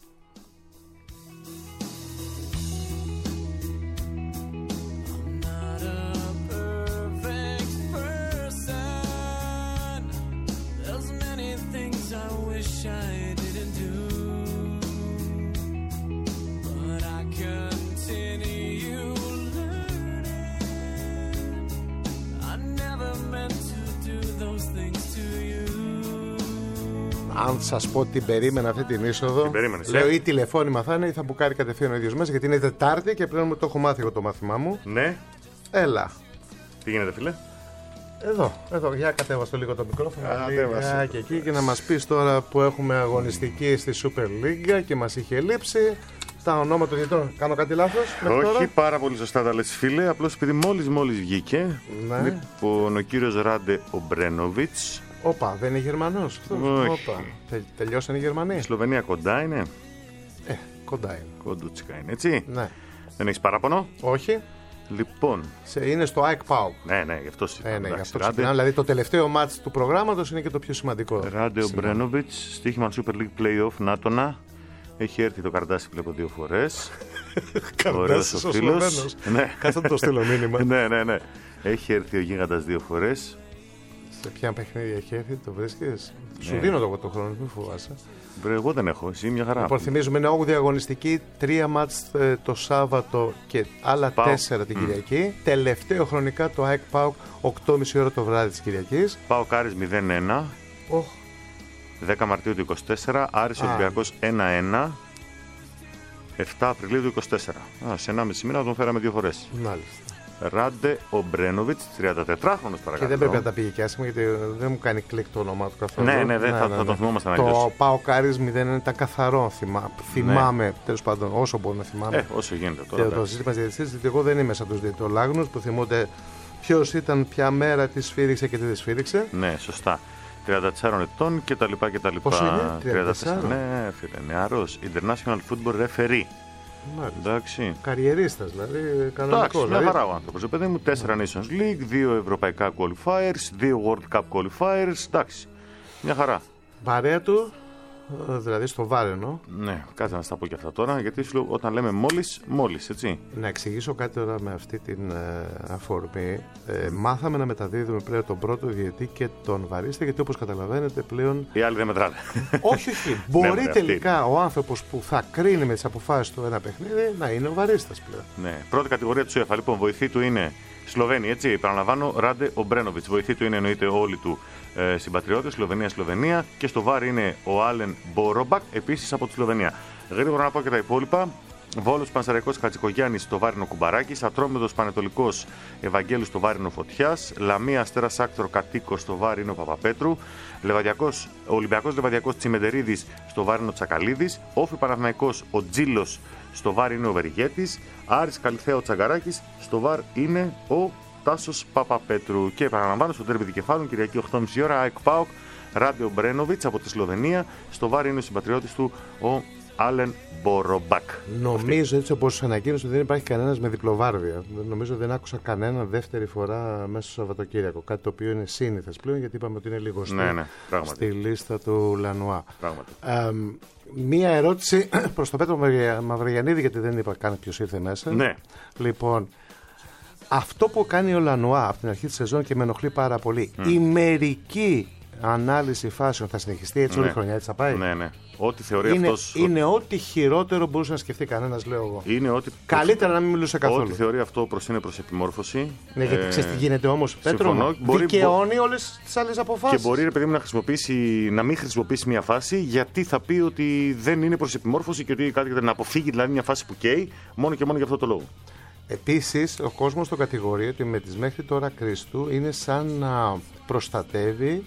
Αν σας πω την περίμενα αυτή την είσοδο, την λέω ή τηλεφώνημα θα είναι ή θα μπουκάρει κατευθείαν ο ίδιος μέσα, γιατί είναι Τετάρτη και πλέον το έχω μάθει εγώ το μάθημά μου. Ναι. Έλα. Τι γίνεται, φίλε? Εδώ, εδώ, για κατέβαστο λίγο το μικρόφωνο. Κατέβασε. Και εκεί και να μας πεις τώρα που έχουμε αγωνιστική στη Super League και μας είχε λείψει τα ονόματα των διαιτητών. Κάνω κάτι λάθος? Όχι, τώρα? Πάρα πολύ σωστά τα λες, φίλε. Απλώς επειδή μόλις μόλις βγήκε, ναι. Λοιπόν, ο κύριος Ράντε Ομπρένοβιτς. Όπα, δεν είναι Γερμανός αυτός? Όχι. Όπα. Τε, τελειώσαν οι Γερμανοί. Η Σλοβενία κοντά είναι. Ε, κοντά είναι. Κοντούτσικα είναι, έτσι. Ναι. Δεν έχεις παράπονο? Όχι. Λοιπόν. Σε, είναι στο ΑΕΚ ΠΑΟΚ. Ναι, ναι, γι' αυτό ε, ναι, γι' αυτό ξεκινάμε. Δηλαδή το τελευταίο μάτς του προγράμματος είναι και το πιο σημαντικό. Ράντε Ομπρένοβιτς, στοίχημα Super League Playoff, Νάτονα. Έχει έρθει το Καρντάσι, βλέπω, δύο φορές. Καρντάσι ο Σλοβαίνος. Ναι. Κάτσε να το στείλω μήνυμα. Ναι, ναι, ναι. Έχει έρθει ο Γίγαντας δύο φορές. Σε ποια παιχνίδια έχει έρθει, το βρίσκεις? Ναι. Σου δίνω το, το χρόνο, μην φοβάσαι. Βρε, εγώ δεν έχω, εσύ μια χαρά. Λοιπόν, θυμίζουμε, είναι όγδοη αγωνιστική, τρία μάτς ε, το Σάββατο και άλλα Πάω. τέσσερα την mm. Κυριακή. Τελευταίο χρονικά το ΑΕΚ ΠΑΟΚ, οκτώ και μισή ώρα το βράδυ της Κυριακής. ΠΑΟΚ Άρης μηδέν ένα. Oh. δέκα Μαρτίου του είκοσι τέσσερα, Άρης Ολυμπιακός ένα ένα. επτά Απριλίου του είκοσι τέσσερα. Α, σε ενάμιση μήνα τον φέραμε δύο φορές. Μάλιστα. Ράντε Ομπρένοβιτς, τριαντατετράχρονος παρακαλώ. Και δεν πρέπει να τα πήγε και άσχημα, γιατί δεν μου κάνει κλικ το όνομά του καθόλου. Ναι, ναι, ναι, θα, ναι, θα ναι. το θυμόμαστε να Το ΠΑΟΚ Άρης μηδέν ένα ήταν καθαρό. Θυμά, θυμάμαι, ναι. τέλος πάντων, όσο μπορώ να θυμάμαι. Ε, όσο γίνεται τώρα. Και το ζήτημα διαιτησίας, γιατί εγώ δεν είμαι σαν τους διαιτολάγνους που θυμούνται ποιος ήταν, ποια μέρα, τι σφύριξε και τι δεν σφύριξε. Ναι, σωστά. τριάντα τέσσερα ετών και τα λοιπά και τα λοιπά. Πόσο είναι? τριάντα τέσσερα. Ναι, φίλε, νεαρός. International Football Referee. Εντάξει. Καριερίστας, δηλαδή κανονικός. Εντάξει, μια χαρά ο άνθρωπος. Παιδί μου, τέσσερα Nations League, δύο ευρωπαϊκά qualifiers, δύο World Cup qualifiers. Εντάξει, μια χαρά. Παρέα του, δηλαδή στο Βάρενο. Ναι, κάτσε να στα πω και αυτά τώρα, γιατί σου λέω, όταν λέμε μόλις, μόλις, έτσι. Να εξηγήσω κάτι τώρα με αυτή την ε, αφορμή. Ε, μάθαμε να μεταδίδουμε πλέον τον πρώτο διαιτητή και τον βαρίστα, γιατί όπως καταλαβαίνετε πλέον. Οι άλλοι δεν μετράτε. Όχι, όχι. Μπορεί τελικά ο άνθρωπος που θα κρίνει με τις αποφάσεις του ένα παιχνίδι να είναι ο βαρίστας πλέον. Ναι, πρώτη κατηγορία του UEFA. Λοιπόν, βοηθή του είναι Σλοβαίνοι, έτσι. Επαναλαμβάνω, Ράντε Ομπρένοβιτς. Βοηθή του είναι εννοείται όλοι του ε, συμπατριώτες, Σλοβενία-Σλοβενία. Και στο βάρ είναι ο Άλεν Μπόρομπακ, επίσης από τη Σλοβενία. Γρήγορα να πω και τα υπόλοιπα. Βόλος Πανσεραϊκός Χατζικογιάννης στο βάρινο Κουμπαράκης. Ατρόμητος Πανετολικός Ευαγγέλου στο βάρινο Φωτιάς. Λαμία Αστέρας Άκτρο Κατοίκος στο βάρινο Παπαπέτρου. Λεβαδιακός, Ολυμπιακός Λεβαδιακός Τσιμεντερίδης στο βάρινο Τσακαλίδης. Όφη Παναθηναϊκός ο Τζίλος στο βάρ είναι ο Βεργέτης. Άρης Καλυθέα ο Τσαγκαράκης. Στο βάρ είναι ο Τάσος Παπαπέτρου. Και επαναλαμβάνω στο τέρμι δικεφάλων Κυριακή οκτώ και μισή ώρα ΑΕΚ ΠΑΟΚ Ράντε Ομπρένοβιτς από τη Σλοβενία. Στο βάρ είναι ο συμπατριώτης του ο Άλεν Μπόρομπακ. Νομίζω έτσι όπως ανακοίνωσε ότι δεν υπάρχει κανένας με διπλοβάρδια. Νομίζω δεν άκουσα κανένα δεύτερη φορά μέσα στο Σαββατοκύριακο. Κάτι το οποίο είναι σύνηθες πλέον, γιατί είπαμε ότι είναι λίγο ναι, ναι, στη λίστα του Λανουά. Ε, μία ερώτηση προς τον Πέτρο Μαυρογιαννίδη, γιατί δεν είπα καν ποιος ήρθε μέσα. Ναι. Λοιπόν, αυτό που κάνει ο Λανουά από την αρχή της σεζόν και με ενοχλεί πάρα πολύ, mm. η μερική ανάλυση φάσεων θα συνεχιστεί έτσι ναι. όλη η χρονιά, έτσι θα πάει. Ναι, ναι. Ό,τι θεωρεί είναι, αυτός... είναι ό,τι χειρότερο μπορούσε να σκεφτεί κανένας, λέω εγώ. Είναι ό,τι... Καλύτερα προς... να μην μιλούσε καθόλου. Ό,τι θεωρεί αυτό προς είναι προς επιμόρφωση. Ναι, γιατί ε... ξέρεις τι γίνεται όμως, Πέτρο, συμφωνώ, μπορεί, δικαιώνει μπο... όλες τις άλλες αποφάσεις. Και μπορεί, ρε παιδί μου, να, χρησιμοποιήσει, να μην χρησιμοποιήσει μια φάση, γιατί θα πει ότι δεν είναι προς επιμόρφωση και ότι κάτι να αποφύγει δηλαδή μια φάση που καίει, μόνο και μόνο για αυτό το λόγο. Επίσης, ο κόσμος το κατηγορεί ότι με τις μέχρι τώρα κρίσεις του είναι σαν να προστατεύει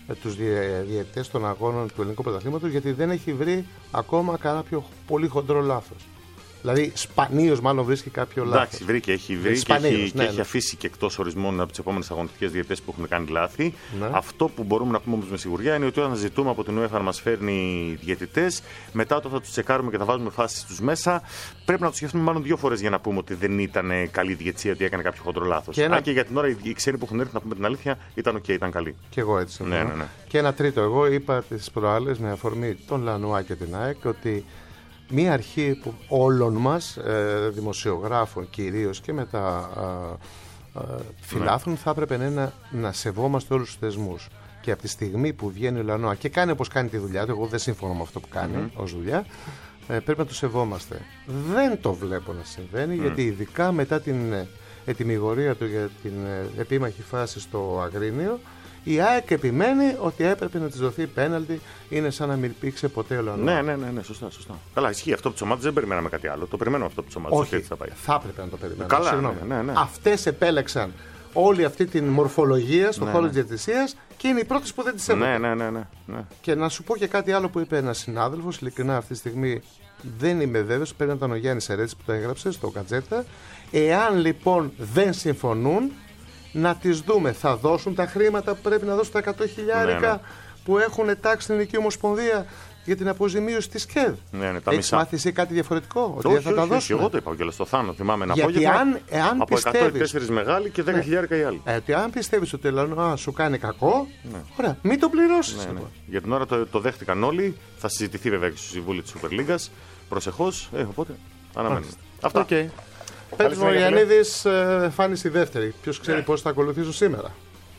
ε, τους διαιτητές των αγώνων του ελληνικού πρωταθλήματος, γιατί δεν έχει βρει ακόμα κάποιο πολύ χοντρό λάθος. Δηλαδή, σπανίως μάλλον βρίσκει κάποιο λάθος. Εντάξει, βρήκε, έχει βρει και, έχει, ναι, και ναι. έχει αφήσει και εκτός ορισμών από τις επόμενες αγωνιστικές διαιτητές που έχουν κάνει λάθη. Ναι. Αυτό που μπορούμε να πούμε όμως με σιγουριά είναι ότι όταν ζητούμε από την UEFA να μας φέρνει διαιτητές, μετά όταν θα τους τσεκάρουμε και θα βάζουμε φάσεις τους μέσα, πρέπει να τους σκεφτούμε μάλλον δύο φορές για να πούμε ότι δεν ήταν καλή διαιτησία, ότι έκανε κάποιο χοντρό λάθος. Και, ένα... Α, και για την ώρα οι ξένοι που έχουν έρθει, να πούμε την αλήθεια, ήταν οκ, okay, ήταν καλή. Και εγώ έτσι. Ναι, ναι, ναι. Και ένα τρίτο, εγώ είπα τις προάλλες με αφορμή τον Λανουά και την ΑΕΚ ότι μία αρχή που όλων μας, ε, δημοσιογράφων κυρίως και μετά ε, ε, φιλάθλων, ναι. θα έπρεπε να, να σεβόμαστε όλους τους θεσμούς. Και από τη στιγμή που βγαίνει ο Λανουά και κάνει όπως κάνει τη δουλειά του, εγώ δεν συμφωνώ με αυτό που κάνει mm-hmm. ως δουλειά, ε, πρέπει να το σεβόμαστε. Δεν το βλέπω να συμβαίνει, mm. γιατί ειδικά μετά την ετυμηγορία του για την ε, επίμαχη φάση στο Αγρίνιο, η ΑΕΚ επιμένει ότι έπρεπε να της δοθεί πέναλτι, είναι σαν να μην υπήρξε ποτέ ο Λανουά. Ναι, ναι, ναι, ναι, σωστά, σωστά. Καλά, ισχύει αυτό από τις ομάδες, δεν περιμέναμε κάτι άλλο. Το περιμένουμε αυτό από τις ομάδες. Όχι, θα, πάει. θα έπρεπε να το περιμένουμε. Καλά, ναι, ναι, ναι. Αυτές επέλεξαν όλη αυτή την μορφολογία στον ναι, χώρο ναι. της διαιτησίας και είναι οι πρώτες που δεν τις έπρεπε. Ναι, ναι, ναι, ναι, ναι. Και να σου πω και κάτι άλλο που είπε ένας συνάδελφος, ειλικρινά αυτή τη στιγμή δεν είμαι βέβαιος, πρέπει να ήταν ο Γιάννης Ερέτης που το έγραψε στο Κατζέτα. Εάν λοιπόν δεν συμφωνούν, να τις δούμε. Θα δώσουν τα χρήματα που πρέπει να δώσουν, τα εκατό χιλιάρικα ναι, ναι. που έχουν τάξει στην Ελληνική Ομοσπονδία για την αποζημίωση της ΚΕΔ. Ναι, ναι, τα Έχεις μάθει εσύ κάτι διαφορετικό? Ότι όχι, θα τα όχι, όχι, εγώ το είπα και στο Θάνο, θυμάμαι να γιατί πω. Γιατί αν, εάν από πιστεύεις, εκατό τέσσερα μεγάλοι και δέκα χιλιάρικα ναι. οι άλλοι. Ε, ότι αν πιστεύεις ότι ο σου κάνει κακό, ναι. ωραία, μην το πληρώσεις. Ναι, ναι. Για την ώρα το, το δέχτηκαν όλοι. Θα συζητηθεί βέβαια και στο Συμβούλιο της Σούπερ Λίγκας. Προσεχώς, ε, οπότε αναμένουμε. Αυτά. Okay. Πέτρος Μοριανίδης, εμφάνιση δεύτερη. Ποιος ξέρει yeah. πώς θα ακολουθήσουν σήμερα.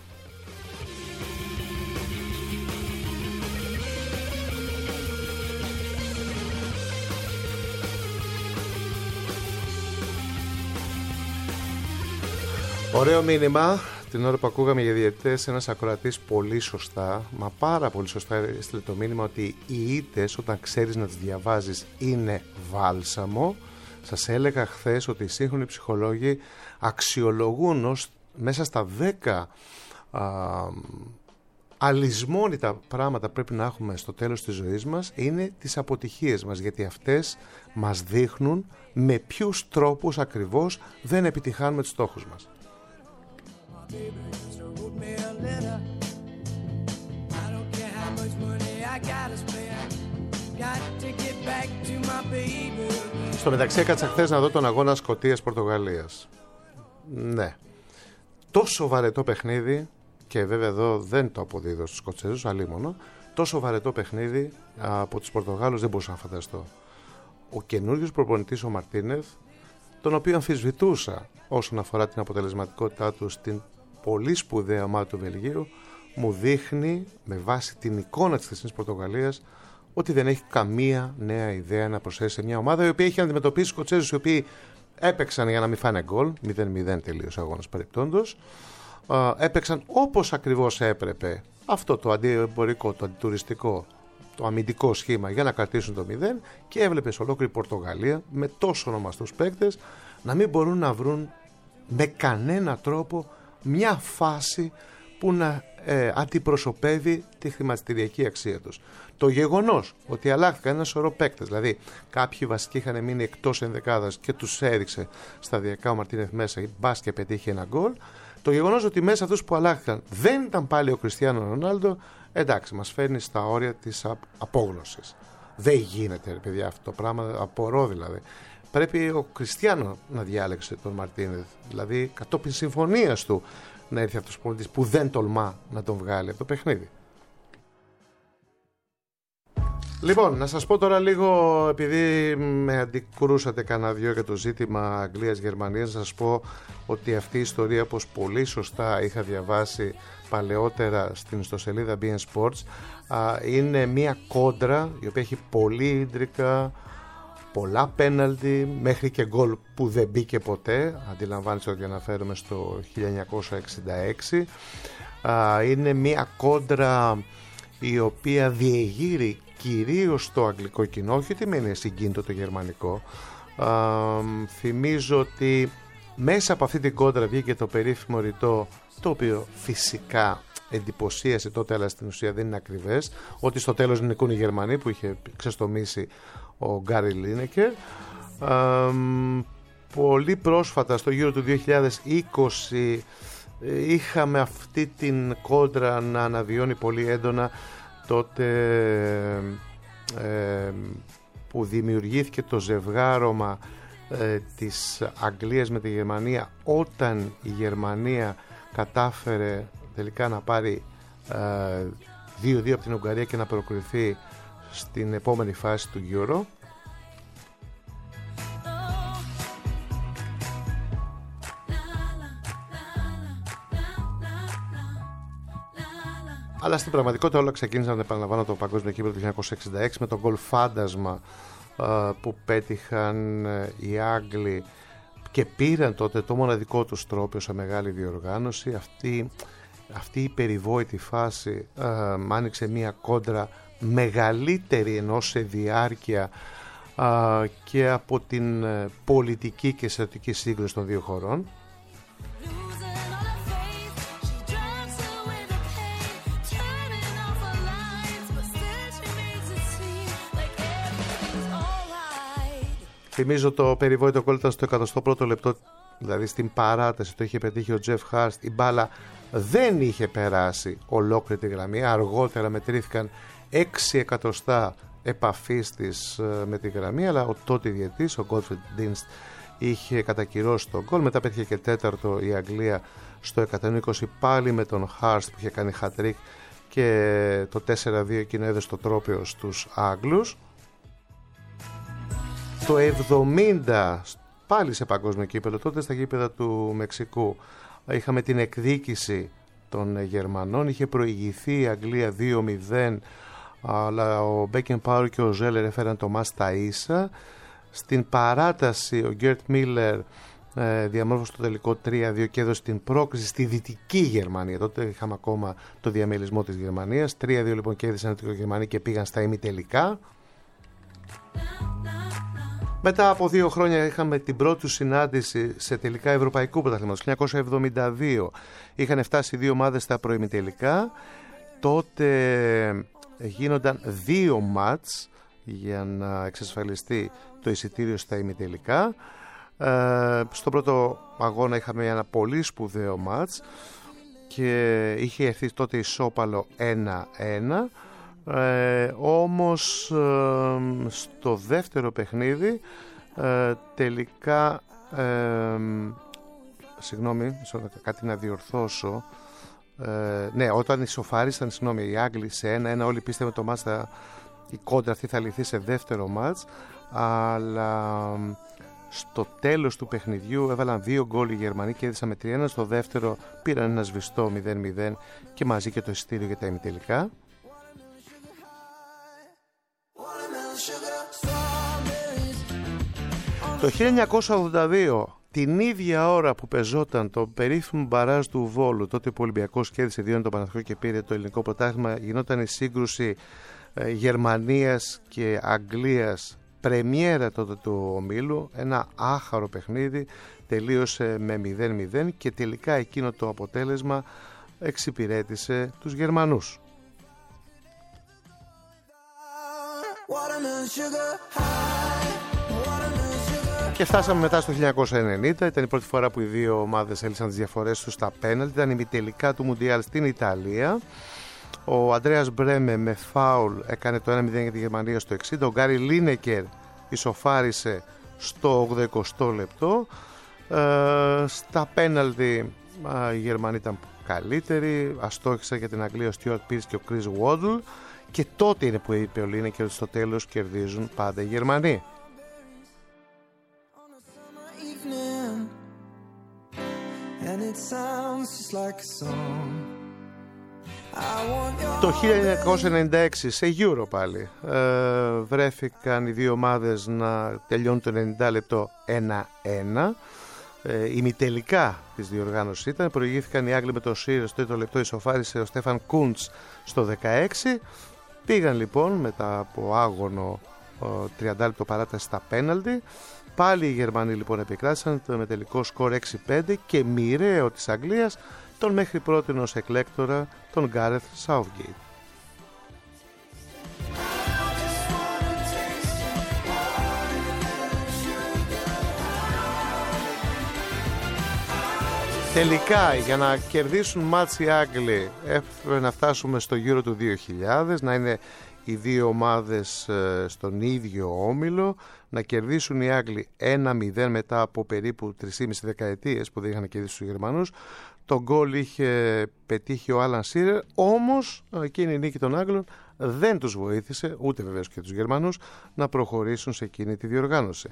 Ωραίο μήνυμα την ώρα που ακούγαμε για διαιτητές, ένας ακροατής πολύ σωστά, μα πάρα πολύ σωστά έστειλε το μήνυμα ότι οι ήττες όταν ξέρεις να τις διαβάζεις είναι βάλσαμο. Σας έλεγα χθες ότι οι σύγχρονοι ψυχολόγοι αξιολογούν ως μέσα στα δέκα α, αλυσμόνητα πράγματα πρέπει να έχουμε στο τέλος της ζωής μας είναι τις αποτυχίες μας, γιατί αυτές μας δείχνουν με ποιους τρόπους ακριβώς δεν επιτυχάνουμε τους στόχους μας. Στο μεταξύ έκατσα χθες να δω τον αγώνα Σκωτίας-Πορτογαλίας. Ναι. Τόσο βαρετό παιχνίδι, και βέβαια εδώ δεν το αποδίδω στους Σκοτσέζους, αλίμονο, τόσο βαρετό παιχνίδι από τους Πορτογάλους δεν μπορούσα να φανταστώ. Ο καινούριος προπονητής ο Μαρτίνεθ, τον οποίο αμφισβητούσα όσον αφορά την αποτελεσματικότητά του στην πολύ σπουδαία ομάδα του Βελγίου, μου δείχνει με βάση την εικόνα της χθεσινής Πορτογαλίας ότι δεν έχει καμία νέα ιδέα να προσθέσει σε μια ομάδα η οποία έχει αντιμετωπίσει Σκοτσέζους οι οποίοι έπαιξαν για να μην φάνε γκολ, μηδέν μηδέν τελείωσε ο αγώνας παρεπτόντος, έπαιξαν όπως ακριβώς έπρεπε αυτό το αντιεμπορικό, το αντιτουριστικό, το αμυντικό σχήμα για να κρατήσουν το μηδέν, και έβλεπες ολόκληρη Πορτογαλία με τόσο ονομαστούς παίκτες να μην μπορούν να βρουν με κανένα τρόπο μια φάση που να ε, αντιπροσωπεύει τη χρηματιστηριακή αξία τους. Το γεγονός ότι αλλάχθηκαν ένα σωρό παίκτες, δηλαδή κάποιοι βασικοί είχαν μείνει εκτός ενδεκάδας και τους έδειξε σταδιακά ο Μαρτίνεθ μέσα, μπας και πετύχει ένα γκολ. Το γεγονός ότι μέσα αυτούς που αλλάχθηκαν δεν ήταν πάλι ο Κριστιάνο Ρονάλντο, εντάξει, μας φέρνει στα όρια της απόγνωσης. Δεν γίνεται, ρε παιδιά, αυτό το πράγμα, απορώ δηλαδή. Πρέπει ο Κριστιάνο να διάλεξε τον Μαρτίνεθ, δηλαδή κατόπιν συμφωνίας του να έρθει αυτός ο πολιτής που δεν τολμά να τον βγάλει από το παιχνίδι. Λοιπόν, να σας πω τώρα λίγο, επειδή με αντικρούσατε κανένα δυο για το ζήτημα Αγγλίας-Γερμανίας, να σας πω ότι αυτή η ιστορία, όπως πολύ σωστά είχα διαβάσει παλαιότερα στην ιστοσελίδα μπι εν Sports, είναι μια κόντρα η οποία έχει πολύ ίντρικα, πολλά πέναλτι, μέχρι και γκολ που δεν μπήκε ποτέ. Αντιλαμβάνεστε ότι αναφέρομαι στο χίλια εννιακόσια εξήντα έξι. Είναι μια κόντρα η οποία διεγείρει κυρίως το αγγλικό κοινό, όχι ότι είναι συγκίνητο το γερμανικό. Θυμίζω ότι μέσα από αυτή την κόντρα βγήκε το περίφημο ρητό, το οποίο φυσικά εντυπωσίασε τότε, αλλά στην ουσία δεν είναι ακριβές, ότι στο τέλος νικούν οι Γερμανοί που είχε ξεστομίσει ο Γκάρι Λίνεκερ. Ε, πολύ πρόσφατα στο γύρο του δύο χιλιάδες είκοσι είχαμε αυτή την κόντρα να αναβιώνει πολύ έντονα, τότε ε, που δημιουργήθηκε το ζευγάρωμα ε, της Αγγλίας με τη Γερμανία, όταν η Γερμανία κατάφερε τελικά να πάρει δύο δύο από την Ουγγαρία και να προκριθεί στην επόμενη φάση του Euro. Αλλά στην πραγματικότητα όλα ξεκίνησαν, επαναλαμβάνω, το παγκόσμιο κύπελλο του χίλια εννιακόσια εξήντα έξι με το γκολ φάντασμα που πέτυχαν οι Άγγλοι και πήραν τότε το μοναδικό τους τρόπαιο σε μεγάλη διοργάνωση. Αυτή, αυτή η περιβόητη φάση ε, άνοιξε μια κόντρα μεγαλύτερη ενώ σε διάρκεια ε, και από την ε, πολιτική και στρατιωτική σύγκρουση των δύο χωρών. Θυμίζω το περιβόητο γκολ ήταν στο εκατοστό πρώτο λεπτό, δηλαδή στην παράταση το είχε πετύχει ο Τζεφ Χάρστ. Η μπάλα δεν είχε περάσει ολόκληρη τη γραμμή. Αργότερα μετρήθηκαν έξι εκατοστά επαφής της με τη γραμμή, αλλά ο τότε διαιτής, ο Godfrey Dinst, είχε κατακυρώσει το γκολ. Μετά πέτυχε και τέταρτο η Αγγλία στο εκατόν είκοσι, πάλι με τον Χάρστ που είχε κάνει χατρίκ, και το τέσσερα δύο εκείνο έδωσε το τρόπαιο στους Άγγλους. Το εβδομήντα, πάλι σε παγκόσμιο κύπελλο, τότε στα γήπεδα του Μεξικού, είχαμε την εκδίκηση των Γερμανών. Είχε προηγηθεί η Αγγλία δύο μηδέν, αλλά ο Μπέκεν Πάουρ και ο Ζέλερ έφεραν το μάτς στα ίσα. Στην παράταση ο Γκέρτ Μίλλερ ε, διαμόρφωσε το τελικό τρία δύο και έδωσε την πρόκριση στη Δυτική Γερμανία. Τότε είχαμε ακόμα το διαμελισμό της Γερμανίας. τρία δύο λοιπόν κέρδισαν οι Γερμανοί και πήγαν στα ημιτελικά. Μετά από δύο χρόνια είχαμε την πρώτη του συνάντηση σε τελικά ευρωπαϊκού πρωταθλήματος. Το χίλια εννιακόσια εβδομήντα δύο είχαν φτάσει δύο ομάδες στα προημιτελικά. Τότε γίνονταν δύο μάτς για να εξασφαλιστεί το εισιτήριο στα ημιτελικά. Ε, στο πρώτο αγώνα είχαμε ένα πολύ σπουδαίο μάτς και είχε έρθει τότε ισόπαλο ένα ένα. Ε, όμως ε, στο δεύτερο παιχνίδι ε, τελικά ε, συγγνώμη, κάτι να διορθώσω, ε, ναι, όταν ισοφάρισαν, συγγνώμη, οι Άγγλοι σε ένα ένα, όλοι πίστευαν το μάτς θα, η κόντρα αυτή θα λυθεί σε δεύτερο μάτς, αλλά στο τέλος του παιχνιδιού έβαλαν δύο γκολ οι Γερμανοί και έδισαν με τρία ένα. Στο δεύτερο πήραν ένα σβηστό μηδέν μηδέν και μαζί και το εισιτήριο για τα ημιτελικά. Το χίλια εννιακόσια ογδόντα δύο, την ίδια ώρα που πεζόταν το περίφημο μπαράζ του Βόλου, τότε που ο Ολυμπιακός κέρδισε δύο ένα το Παναθηναϊκό και πήρε το ελληνικό πρωτάθλημα, γινόταν η σύγκρουση ε, Γερμανίας και Αγγλίας, πρεμιέρα τότε του ομίλου. Ένα άχαρο παιχνίδι, τελείωσε με μηδέν μηδέν και τελικά εκείνο το αποτέλεσμα εξυπηρέτησε τους Γερμανούς. Και φτάσαμε μετά στο χίλια εννιακόσια ενενήντα. Ήταν η πρώτη φορά που οι δύο ομάδες έλυσαν τις διαφορές τους στα πέναλτι. Ήταν η ημιτελικά του Μουντιάλ στην Ιταλία. Ο Αντρέας Μπρέμε με φάουλ έκανε το ένα μηδέν για τη Γερμανία στο εξήντα. Ο Γκάρι Λίνεκερ ισοφάρισε στο ογδοηκοστό λεπτό. Ε, στα πέναλτι ε, οι Γερμανοί ήταν καλύτεροι. Αστόχησαν για την Αγγλία ο Στιουαρτ Πίρς και ο Κρις Βόντλ. Και τότε είναι που είπε ο Λίνεκερ ότι στο τέλος κερδίζουν πάντα οι Γερμανοί. Το χίλια εννιακόσια ενενήντα έξι σε Euro πάλι ε, βρέθηκαν οι δύο ομάδες να τελειώνουν το ενενήντα λεπτό ένα ένα. Ε, ημιτελικά της διοργάνωσης ήταν, προηγήθηκαν οι Άγγλοι με το Σίρ στο τρίτο λεπτό, ισοφάρισε ο Στέφαν Κούντς στο δεκαέξι. Πήγαν λοιπόν μετά από άγωνο τριάντα λεπτό παράταση στα πέναλτι. Πάλι οι Γερμανοί λοιπόν επικράτησαν με τελικό σκορ έξι πέντε και μοιραίο της Αγγλίας τον μέχρι πρότινος εκλέκτορα, τον Gareth Southgate. Τελικά, για να κερδίσουν μάτς οι Άγγλοι, έπρεπε να φτάσουμε στο Euro του δύο χιλιάδες, να είναι οι δύο ομάδες στον ίδιο όμιλο, να κερδίσουν οι Άγγλοι ένα μηδέν μετά από περίπου τρεις και μισή δεκαετίες που δεν είχαν κερδίσει τους Γερμανούς. Το γκολ είχε πετύχει ο Άλαν Σίρερ, όμως εκείνη η νίκη των Άγγλων δεν τους βοήθησε, ούτε βεβαίως και τους Γερμανούς, να προχωρήσουν σε εκείνη τη διοργάνωση.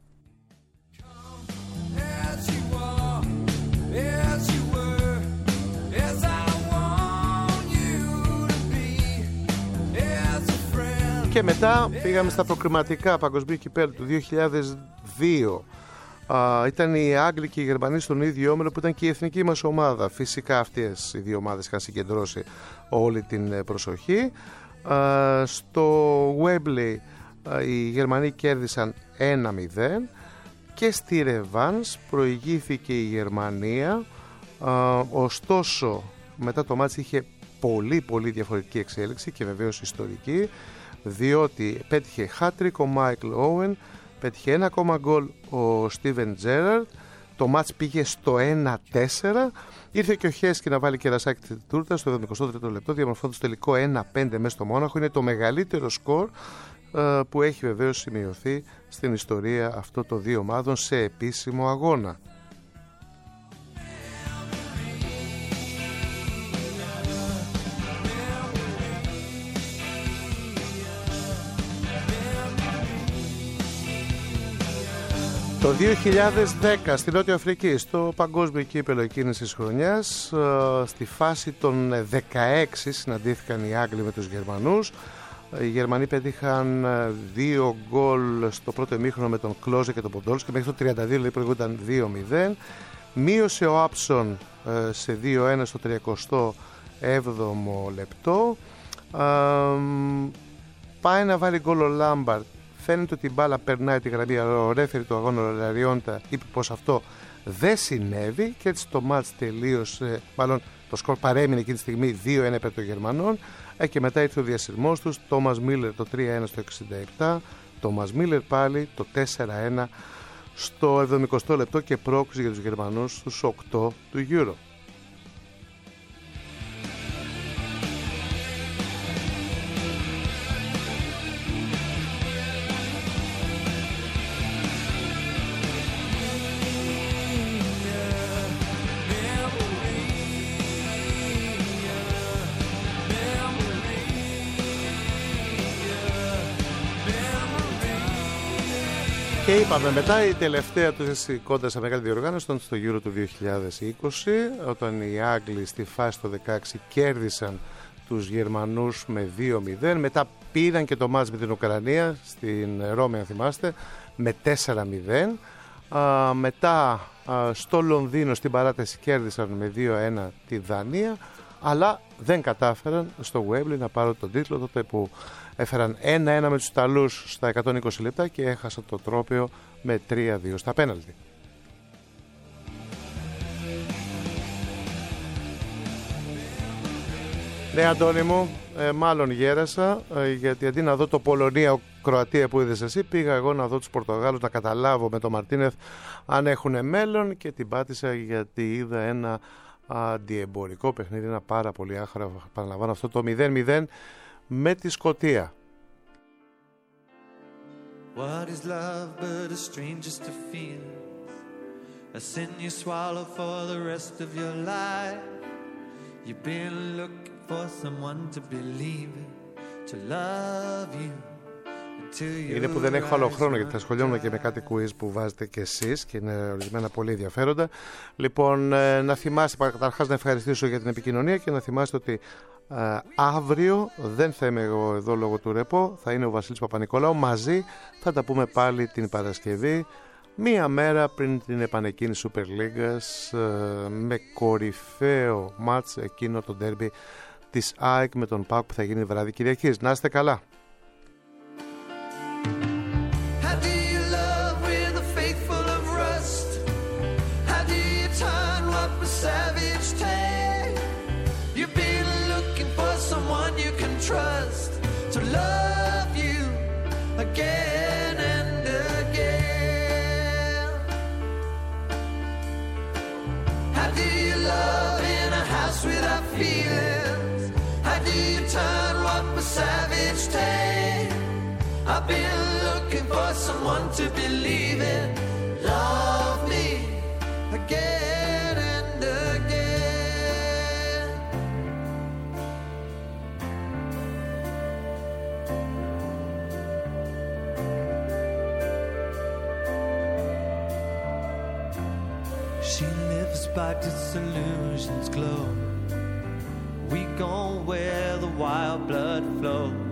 Και μετά πήγαμε στα προκριματικά παγκοσμίου κυπέλλου του δύο χιλιάδες δύο. Α, ήταν οι Άγγλοι και οι Γερμανοί στον ίδιο όμιλο που ήταν και η εθνική μας ομάδα. Φυσικά αυτές οι δύο ομάδες είχαν συγκεντρώσει όλη την προσοχή. Α, στο Wembley α, οι Γερμανοί κέρδισαν ένα μηδέν και στη ρεβάνς προηγήθηκε η Γερμανία. Α, ωστόσο μετά το μάτς είχε πολύ πολύ διαφορετική εξέλιξη και βεβαίως ιστορική, διότι πέτυχε hat-trick ο Μάικλ Όουεν, πέτυχε ένα ακόμα γκολ ο Στίβεν Τζέραρντ, το μάτς πήγε στο ένα τέσσερα, ήρθε και ο Χέσκι να βάλει κερασάκι τη τούρτα στο εβδομήντα τρίτο λεπτό, διαμορφώντας τελικό ένα πέντε μέσα στο Μόναχο. Είναι το μεγαλύτερο σκορ ε, που έχει βεβαίως σημειωθεί στην ιστορία αυτών των δύο ομάδων σε επίσημο αγώνα. Το δύο χιλιάδες δέκα στη Νότια Αφρική, στο παγκόσμιο κύπελλο εκείνης της χρονιάς, στη φάση των δεκαέξι συναντήθηκαν οι Άγγλοι με τους Γερμανούς. Οι Γερμανοί πέτυχαν δύο γκολ στο πρώτο ημίχρονο με τον Κλόζε και τον Ποντόλσκι, μέχρι το τριάντα δύο δηλαδή προηγούνταν δύο μηδέν. Μείωσε ο Άψον σε δύο ένα στο τριακοστό έβδομο λεπτό. Πάει να βάλει γκολ ο Λάμπαρτ. Φαίνεται ότι η μπάλα περνάει τη γραμμή. Ο ρέφερι του αγώνα, ο Λαριόντα, είπε πως αυτό δεν συνέβη και έτσι το μάτς τελείωσε. Μάλλον το σκορ παρέμεινε εκείνη τη στιγμή δύο ένα υπέρ των Γερμανών. Ε, και μετά ήρθε ο διασυρμός τους. Τόμας Μίλλερ το τρία ένα στο εξήντα επτά. Τόμας Μίλλερ πάλι το τέσσερα ένα στο εβδομηκοστό λεπτό και πρόκριση για τους Γερμανούς στους οκτώ του Euro. Και είπαμε μετά η τελευταία του κόντρα σε μεγάλη διοργάνωση ήταν στο Euro του δύο χιλιάδες είκοσι, όταν οι Άγγλοι στη φάση το δεκαέξι κέρδισαν τους Γερμανούς με δύο μηδέν. Μετά πήραν και το μάτς με την Ουκρανία στην Ρώμη, αν θυμάστε, με τέσσερα μηδέν. Α, μετά α, στο Λονδίνο στην παράταση κέρδισαν με δύο ένα τη Δανία, αλλά δεν κατάφεραν στο Wembley να πάρουν τον τίτλο, τότε που έφεραν ένα ένα με τους Ιταλούς στα εκατόν είκοσι λεπτά και έχασαν το τρόπαιο με τρία δύο στα πέναλτι. Ναι, Αντώνη μου, ε, μάλλον γέρασα, ε, γιατί αντί να δω το Πολωνία-Κροατία που είδες εσύ, πήγα εγώ να δω τους Πορτογάλους, να καταλάβω με τον Μαρτίνεθ αν έχουν μέλλον, και την πάτησα γιατί είδα ένα αντιεμπορικό παιχνίδι, ένα πάρα πολύ άχαρο, παραλαμβάνω αυτό το μηδέν μηδέν με τη Σκωτία. What is love but a strangest to feel, a sin you swallow for the rest of your life. You've been looking for someone to believe in, to love you. Είναι που δεν έχω άλλο χρόνο, γιατί θα ασχολιόμουν και με κάτι quiz που βάζετε και εσείς και είναι ορισμένα πολύ ενδιαφέροντα. Λοιπόν, να θυμάστε, καταρχάς να ευχαριστήσω για την επικοινωνία και να θυμάστε ότι α, αύριο δεν θα είμαι εγώ εδώ λόγω του ρεπό, θα είναι ο Βασίλης Παπα-Νικολάου. Μαζί θα τα πούμε πάλι την Παρασκευή, μία μέρα πριν την επανεκκίνηση Super League, με κορυφαίο μάτς εκείνο το ντέρμπι της ΑΕΚ με τον ΠΑΟΚ που θα γίνει βράδυ Κυριακής. Να είστε καλά. Savage tale. do you love in a house without feelings? How do you turn what was savage tame? I've been looking for someone to believe in. Love me again and again. She lives by disillusion's glow. We gon' where the wild blood flows.